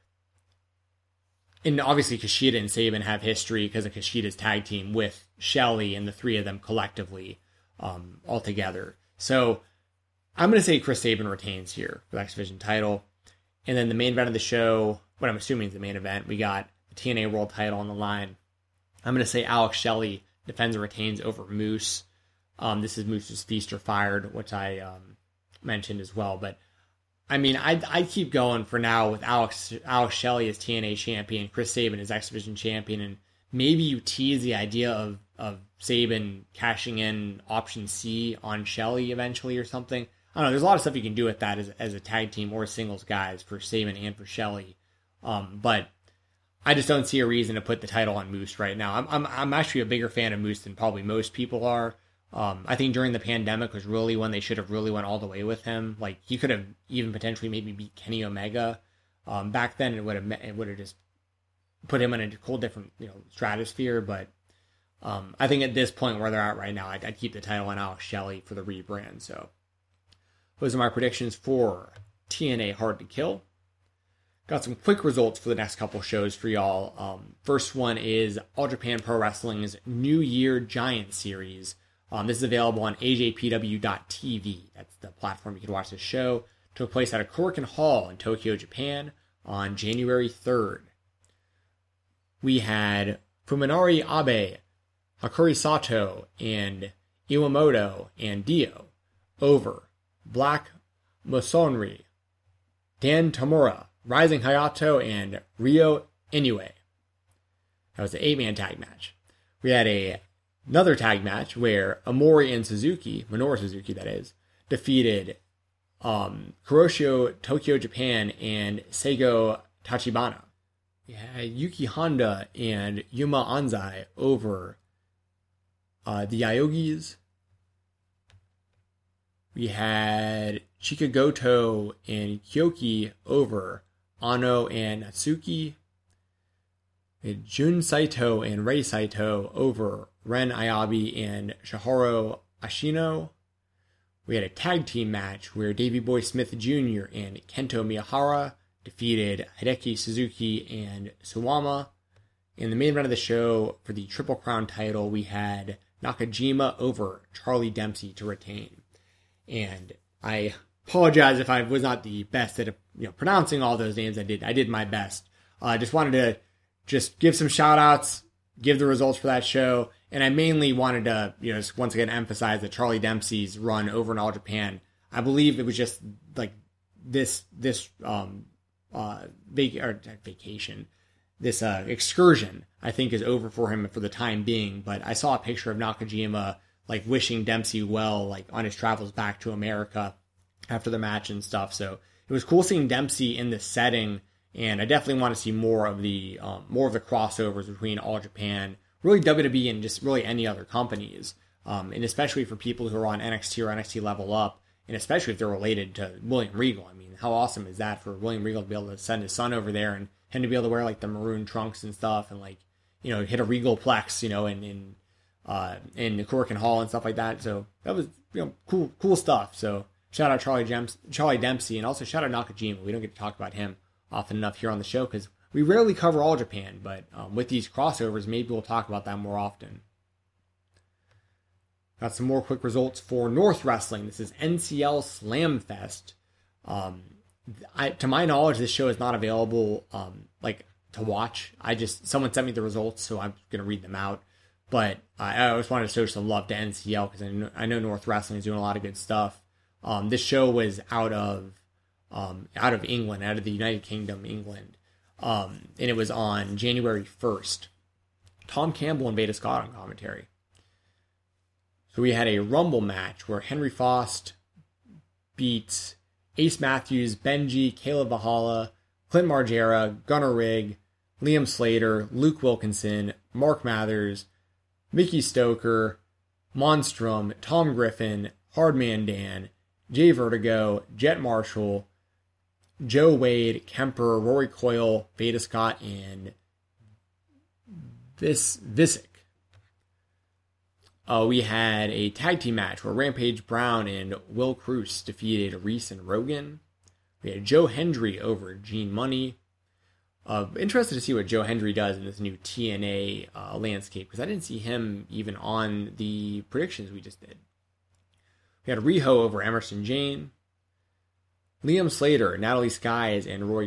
S1: And obviously, Kushida and Saban have history because of Kushida's tag team with Shelley and the three of them collectively all together. So I'm going to say Chris Sabin retains here for the X Division title. And then the main event of the show, what I'm assuming is the main event, we got the TNA World title on the line. I'm going to say Alex Shelley defends and retains over Moose. This is Moose's Feast or Fired, which I mentioned as well. But I mean, I'd keep going for now with Alex Shelley as TNA champion, Chris Sabin as X Division champion, and maybe you tease the idea of Sabin cashing in option C on Shelley eventually or something. I don't know. There's a lot of stuff you can do with that as a tag team or singles guys for Sabin and for Shelley. But I just don't see a reason to put the title on Moose right now. I'm actually a bigger fan of Moose than probably most people are. I think during the pandemic was really when they should have really went all the way with him. Like he could have even potentially maybe beat Kenny Omega. Back then it would have just put him in a whole different stratosphere. But I think at this point where they're at right now, I'd keep the title on Alex Shelley for the rebrand. So those are my predictions for TNA Hard to Kill. Got some quick results for the next couple shows for y'all. First one is All Japan Pro Wrestling's New Year Giant Series. This is available on ajpw.tv. That's the platform you can watch this show. Took place at a Korakuen Hall in Tokyo, Japan on January 3rd. We had Fuminari Abe, Hakuri Sato, and Iwamoto and Dio over Black Masonry, Dan Tamura, Rising Hayato, and Ryo Inoue. That was an 8-man tag match. We had another tag match where Amori and Suzuki, Minoru Suzuki that is, defeated Kuroshio Tokyo Japan and Seigo Tachibana. We had Yuki Honda and Yuma Anzai over the Yayogis. We had Chikagoto and Kyoki over Ano and Natsuki. We had Jun Saito and Rei Saito over Ren Ayabi and Shihiro Ashino. We had a tag team match where Davey Boy Smith Jr. and Kento Miyahara defeated Hideki Suzuki and Suwama. In the main event of the show for the Triple Crown title, we had Nakajima over Charlie Dempsey to retain. And I apologize if I was not the best at pronouncing all those names. I did my best. Just wanted to just give some shout outs, give the results for that show. And I mainly wanted to, just once again emphasize that Charlie Dempsey's run over in All Japan, I believe it was just like this vacation, this excursion, I think is over for him for the time being. But I saw a picture of Nakajima like wishing Dempsey well, like on his travels back to America after the match and stuff. So it was cool seeing Dempsey in this setting, and I definitely want to see more of the crossovers between All Japan, really WWE, and just really any other companies, and especially for people who are on NXT or NXT Level Up, and especially if they're related to William Regal. I mean, how awesome is that for William Regal to be able to send his son over there and him to be able to wear like the maroon trunks and stuff, and like hit a Regal Plex, in the Korakuen Hall and stuff like that. So that was cool stuff. So shout out Charlie Dempsey, and also shout out Nakajima. We don't get to talk about him often enough here on the show because we rarely cover All Japan, but with these crossovers, maybe we'll talk about that more often. Got some more quick results for North Wrestling. This is NCL Slam Fest. To my knowledge, this show is not available to watch. Someone sent me the results, so I'm going to read them out. But I always wanted to show some love to NCL because I know North Wrestling is doing a lot of good stuff. This show was out of England, out of the United Kingdom, England. And it was on January 1st. Tom Campbell and Veda Scott on commentary. So we had a Rumble match where Henry Faust beats Ace Matthews, Benji, Caleb Valhalla, Clint Margera, Gunnar Rigg, Liam Slater, Luke Wilkinson, Mark Mathers, Mickey Stoker, Monstrum, Tom Griffin, Hardman Dan, Jay Vertigo, Jet Marshall, Joe Wade, Kemper, Rory Coyle, Veda Scott, and Visick. We had a tag team match where Rampage Brown and Will Cruz defeated Reese and Rogan. We had Joe Hendry over Gene Money. Interested to see what Joe Hendry does in this new TNA landscape, because I didn't see him even on the predictions we just did. We had Riho over Emerson Jane. Liam Slater, Natalie Skies, and Rory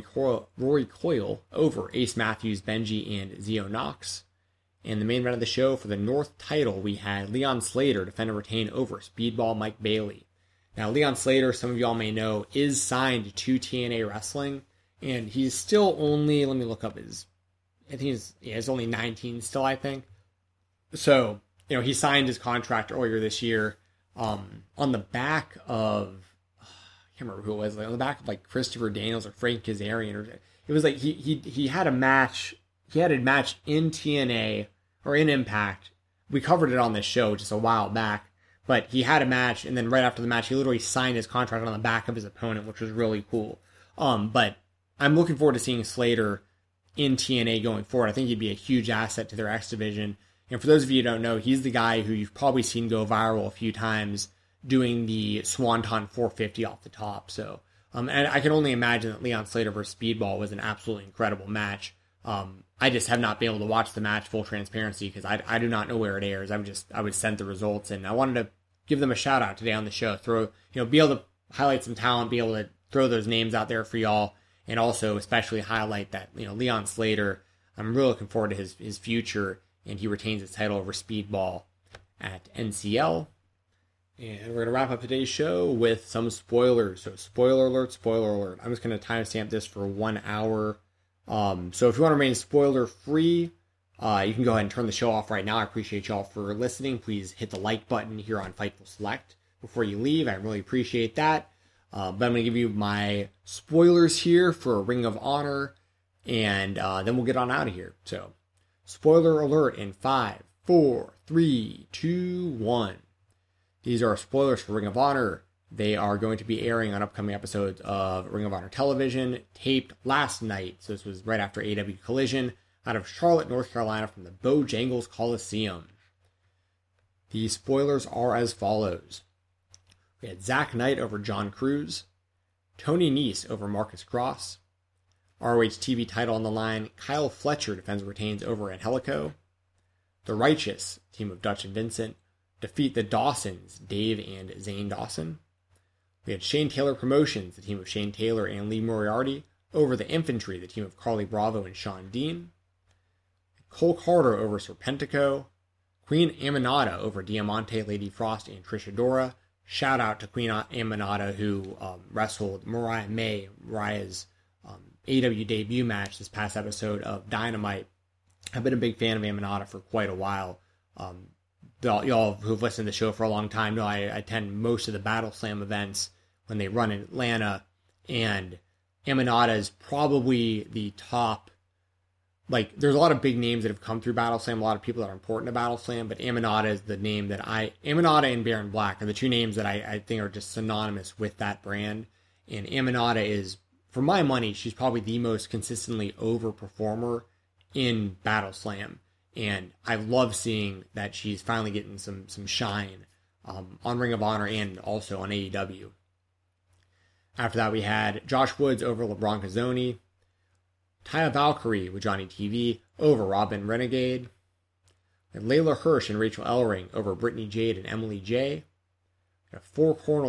S1: Coyle over Ace Matthews, Benji, and Zio Knox. And the main event of the show for the North title, we had Leon Slater defend and retain over Speedball Mike Bailey. Now, Leon Slater, some of y'all may know, is signed to TNA Wrestling, and he's still only, let me look up his, I think he's only 19 still, I think. So, he signed his contract earlier this year on the back of, I can't remember who it was, on the back of Christopher Daniels or Frank Kazarian. It was he had a match, in TNA, or in Impact. We covered it on this show just a while back. But he had a match, and then right after the match, he literally signed his contract on the back of his opponent, which was really cool. But I'm looking forward to seeing Slater in TNA going forward. I think he'd be a huge asset to their X division. And for those of you who don't know, he's the guy who you've probably seen go viral a few times doing the Swanton 450 off the top. So, and I can only imagine that Leon Slater versus Speedball was an absolutely incredible match. I just have not been able to watch the match, full transparency, because I do not know where it airs. I was sent the results, and I wanted to give them a shout out today on the show. Be able to highlight some talent, be able to throw those names out there for y'all, and also especially highlight that, Leon Slater, I'm really looking forward to his future, and he retains his title over Speedball at NCL. And we're going to wrap up today's show with some spoilers. So spoiler alert. I'm just going to timestamp this for 1 hour. So if you want to remain spoiler free, you can go ahead and turn the show off right now. I appreciate y'all for listening. Please hit the like button here on Fightful Select before you leave. I really appreciate that. But I'm going to give you my spoilers here for Ring of Honor, and then we'll get on out of here. So, spoiler alert in 5, 4, 3, 2, 1. These are spoilers for Ring of Honor. They are going to be airing on upcoming episodes of Ring of Honor Television, taped last night. So this was right after AEW Collision, out of Charlotte, North Carolina, from the Bojangles Coliseum. The spoilers are as follows. We had Zack Knight over John Cruz, Tony Nese over Marcus Cross, ROH TV title on the line, Kyle Fletcher defends and retains over Angelico, The Righteous, team of Dutch and Vincent, defeat the Dawsons, Dave and Zane Dawson. We had Shane Taylor Promotions, the team of Shane Taylor and Lee Moriarty, over the Infantry, the team of Carly Bravo and Sean Dean. Cole Carter over Serpentico. Queen Aminata over Diamante, Lady Frost, and Trish Adora. Shout out to Queen Aminata, who wrestled Mariah May, Mariah's AEW debut match this past episode of Dynamite. I've been a big fan of Aminata for quite a while. Y'all who've listened to the show for a long time know I attend most of the Battle Slam events when they run in Atlanta, and Aminata is probably the top. There's a lot of big names that have come through Battle Slam, a lot of people that are important to Battle Slam, but Aminata is the name that Aminata and Baron Black are the two names that I think are just synonymous with that brand. And Aminata is, for my money, she's probably the most consistently over performer in Battle Slam. And I love seeing that she's finally getting some shine on Ring of Honor and also on AEW. After that, we had Josh Woods over LeBron Cazzoni, Taya Valkyrie with Johnny TV over Robin Renegade, and Layla Hirsch and Rachel Ellering over Brittany Jade and Emily J. A four corner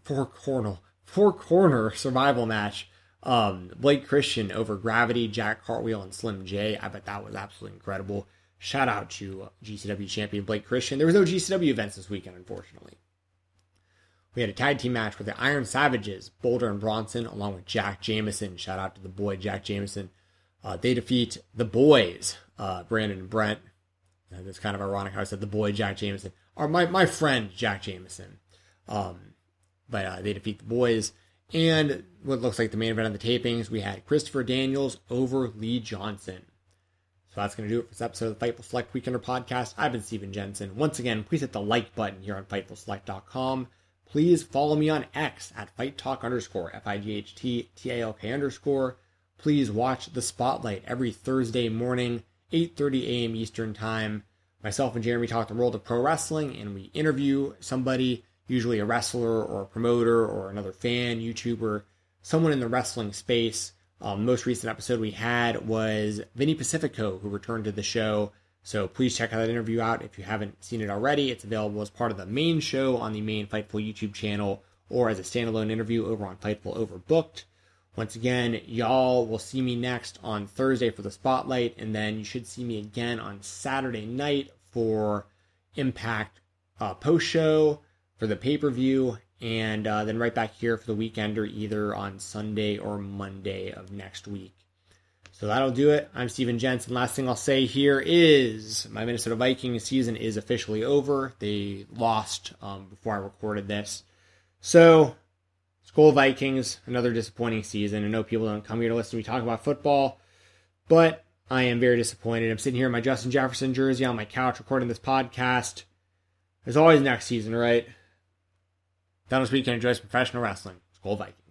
S1: survival match. Blake Christian over Gravity, Jack Cartwheel, and Slim J. I bet that was absolutely incredible. Shout out to GCW champion Blake Christian. There was no GCW events this weekend, unfortunately. We had a tag team match with the Iron Savages, Boulder and Bronson, along with Jack Jameson. Shout out to the boy, Jack Jameson. They defeat the boys, Brandon and Brent. That's kind of ironic how I said the boy, Jack Jameson. Or my friend, Jack Jameson. But they defeat the boys. And what looks like the main event of the tapings, we had Christopher Daniels over Lee Johnson. So that's going to do it for this episode of the Fightful Select Weekender Podcast. I've been Steven Jensen. Once again, please hit the like button here on FightfulSelect.com. Please follow me on X at FightTalk_, FIGHTTALK_. Please watch The Spotlight every Thursday morning, 8:30 a.m. Eastern Time. myself and Jeremy talk the world of pro wrestling, and we interview somebody, usually a wrestler or a promoter or another fan, YouTuber, someone in the wrestling space. The most recent episode we had was Vinny Pacifico, who returned to the show. So please check that interview out if you haven't seen it already. It's available as part of the main show on the main Fightful YouTube channel or as a standalone interview over on Fightful Overbooked. Once again, y'all will see me next on Thursday for the Spotlight, and then you should see me again on Saturday night for Impact post-show for the pay-per-view, and then right back here for the Weekender either on Sunday or Monday of next week. So that'll do it. I'm Steven Jensen. Last thing I'll say here is my Minnesota Vikings season is officially over. They lost before I recorded this. So, Skol Vikings, another disappointing season. I know people don't come here to listen to me talk about football, but I am very disappointed. I'm sitting here in my Justin Jefferson jersey on my couch recording this podcast. There's always next season, right? Down this weekend, enjoy some professional wrestling. Skol Vikings.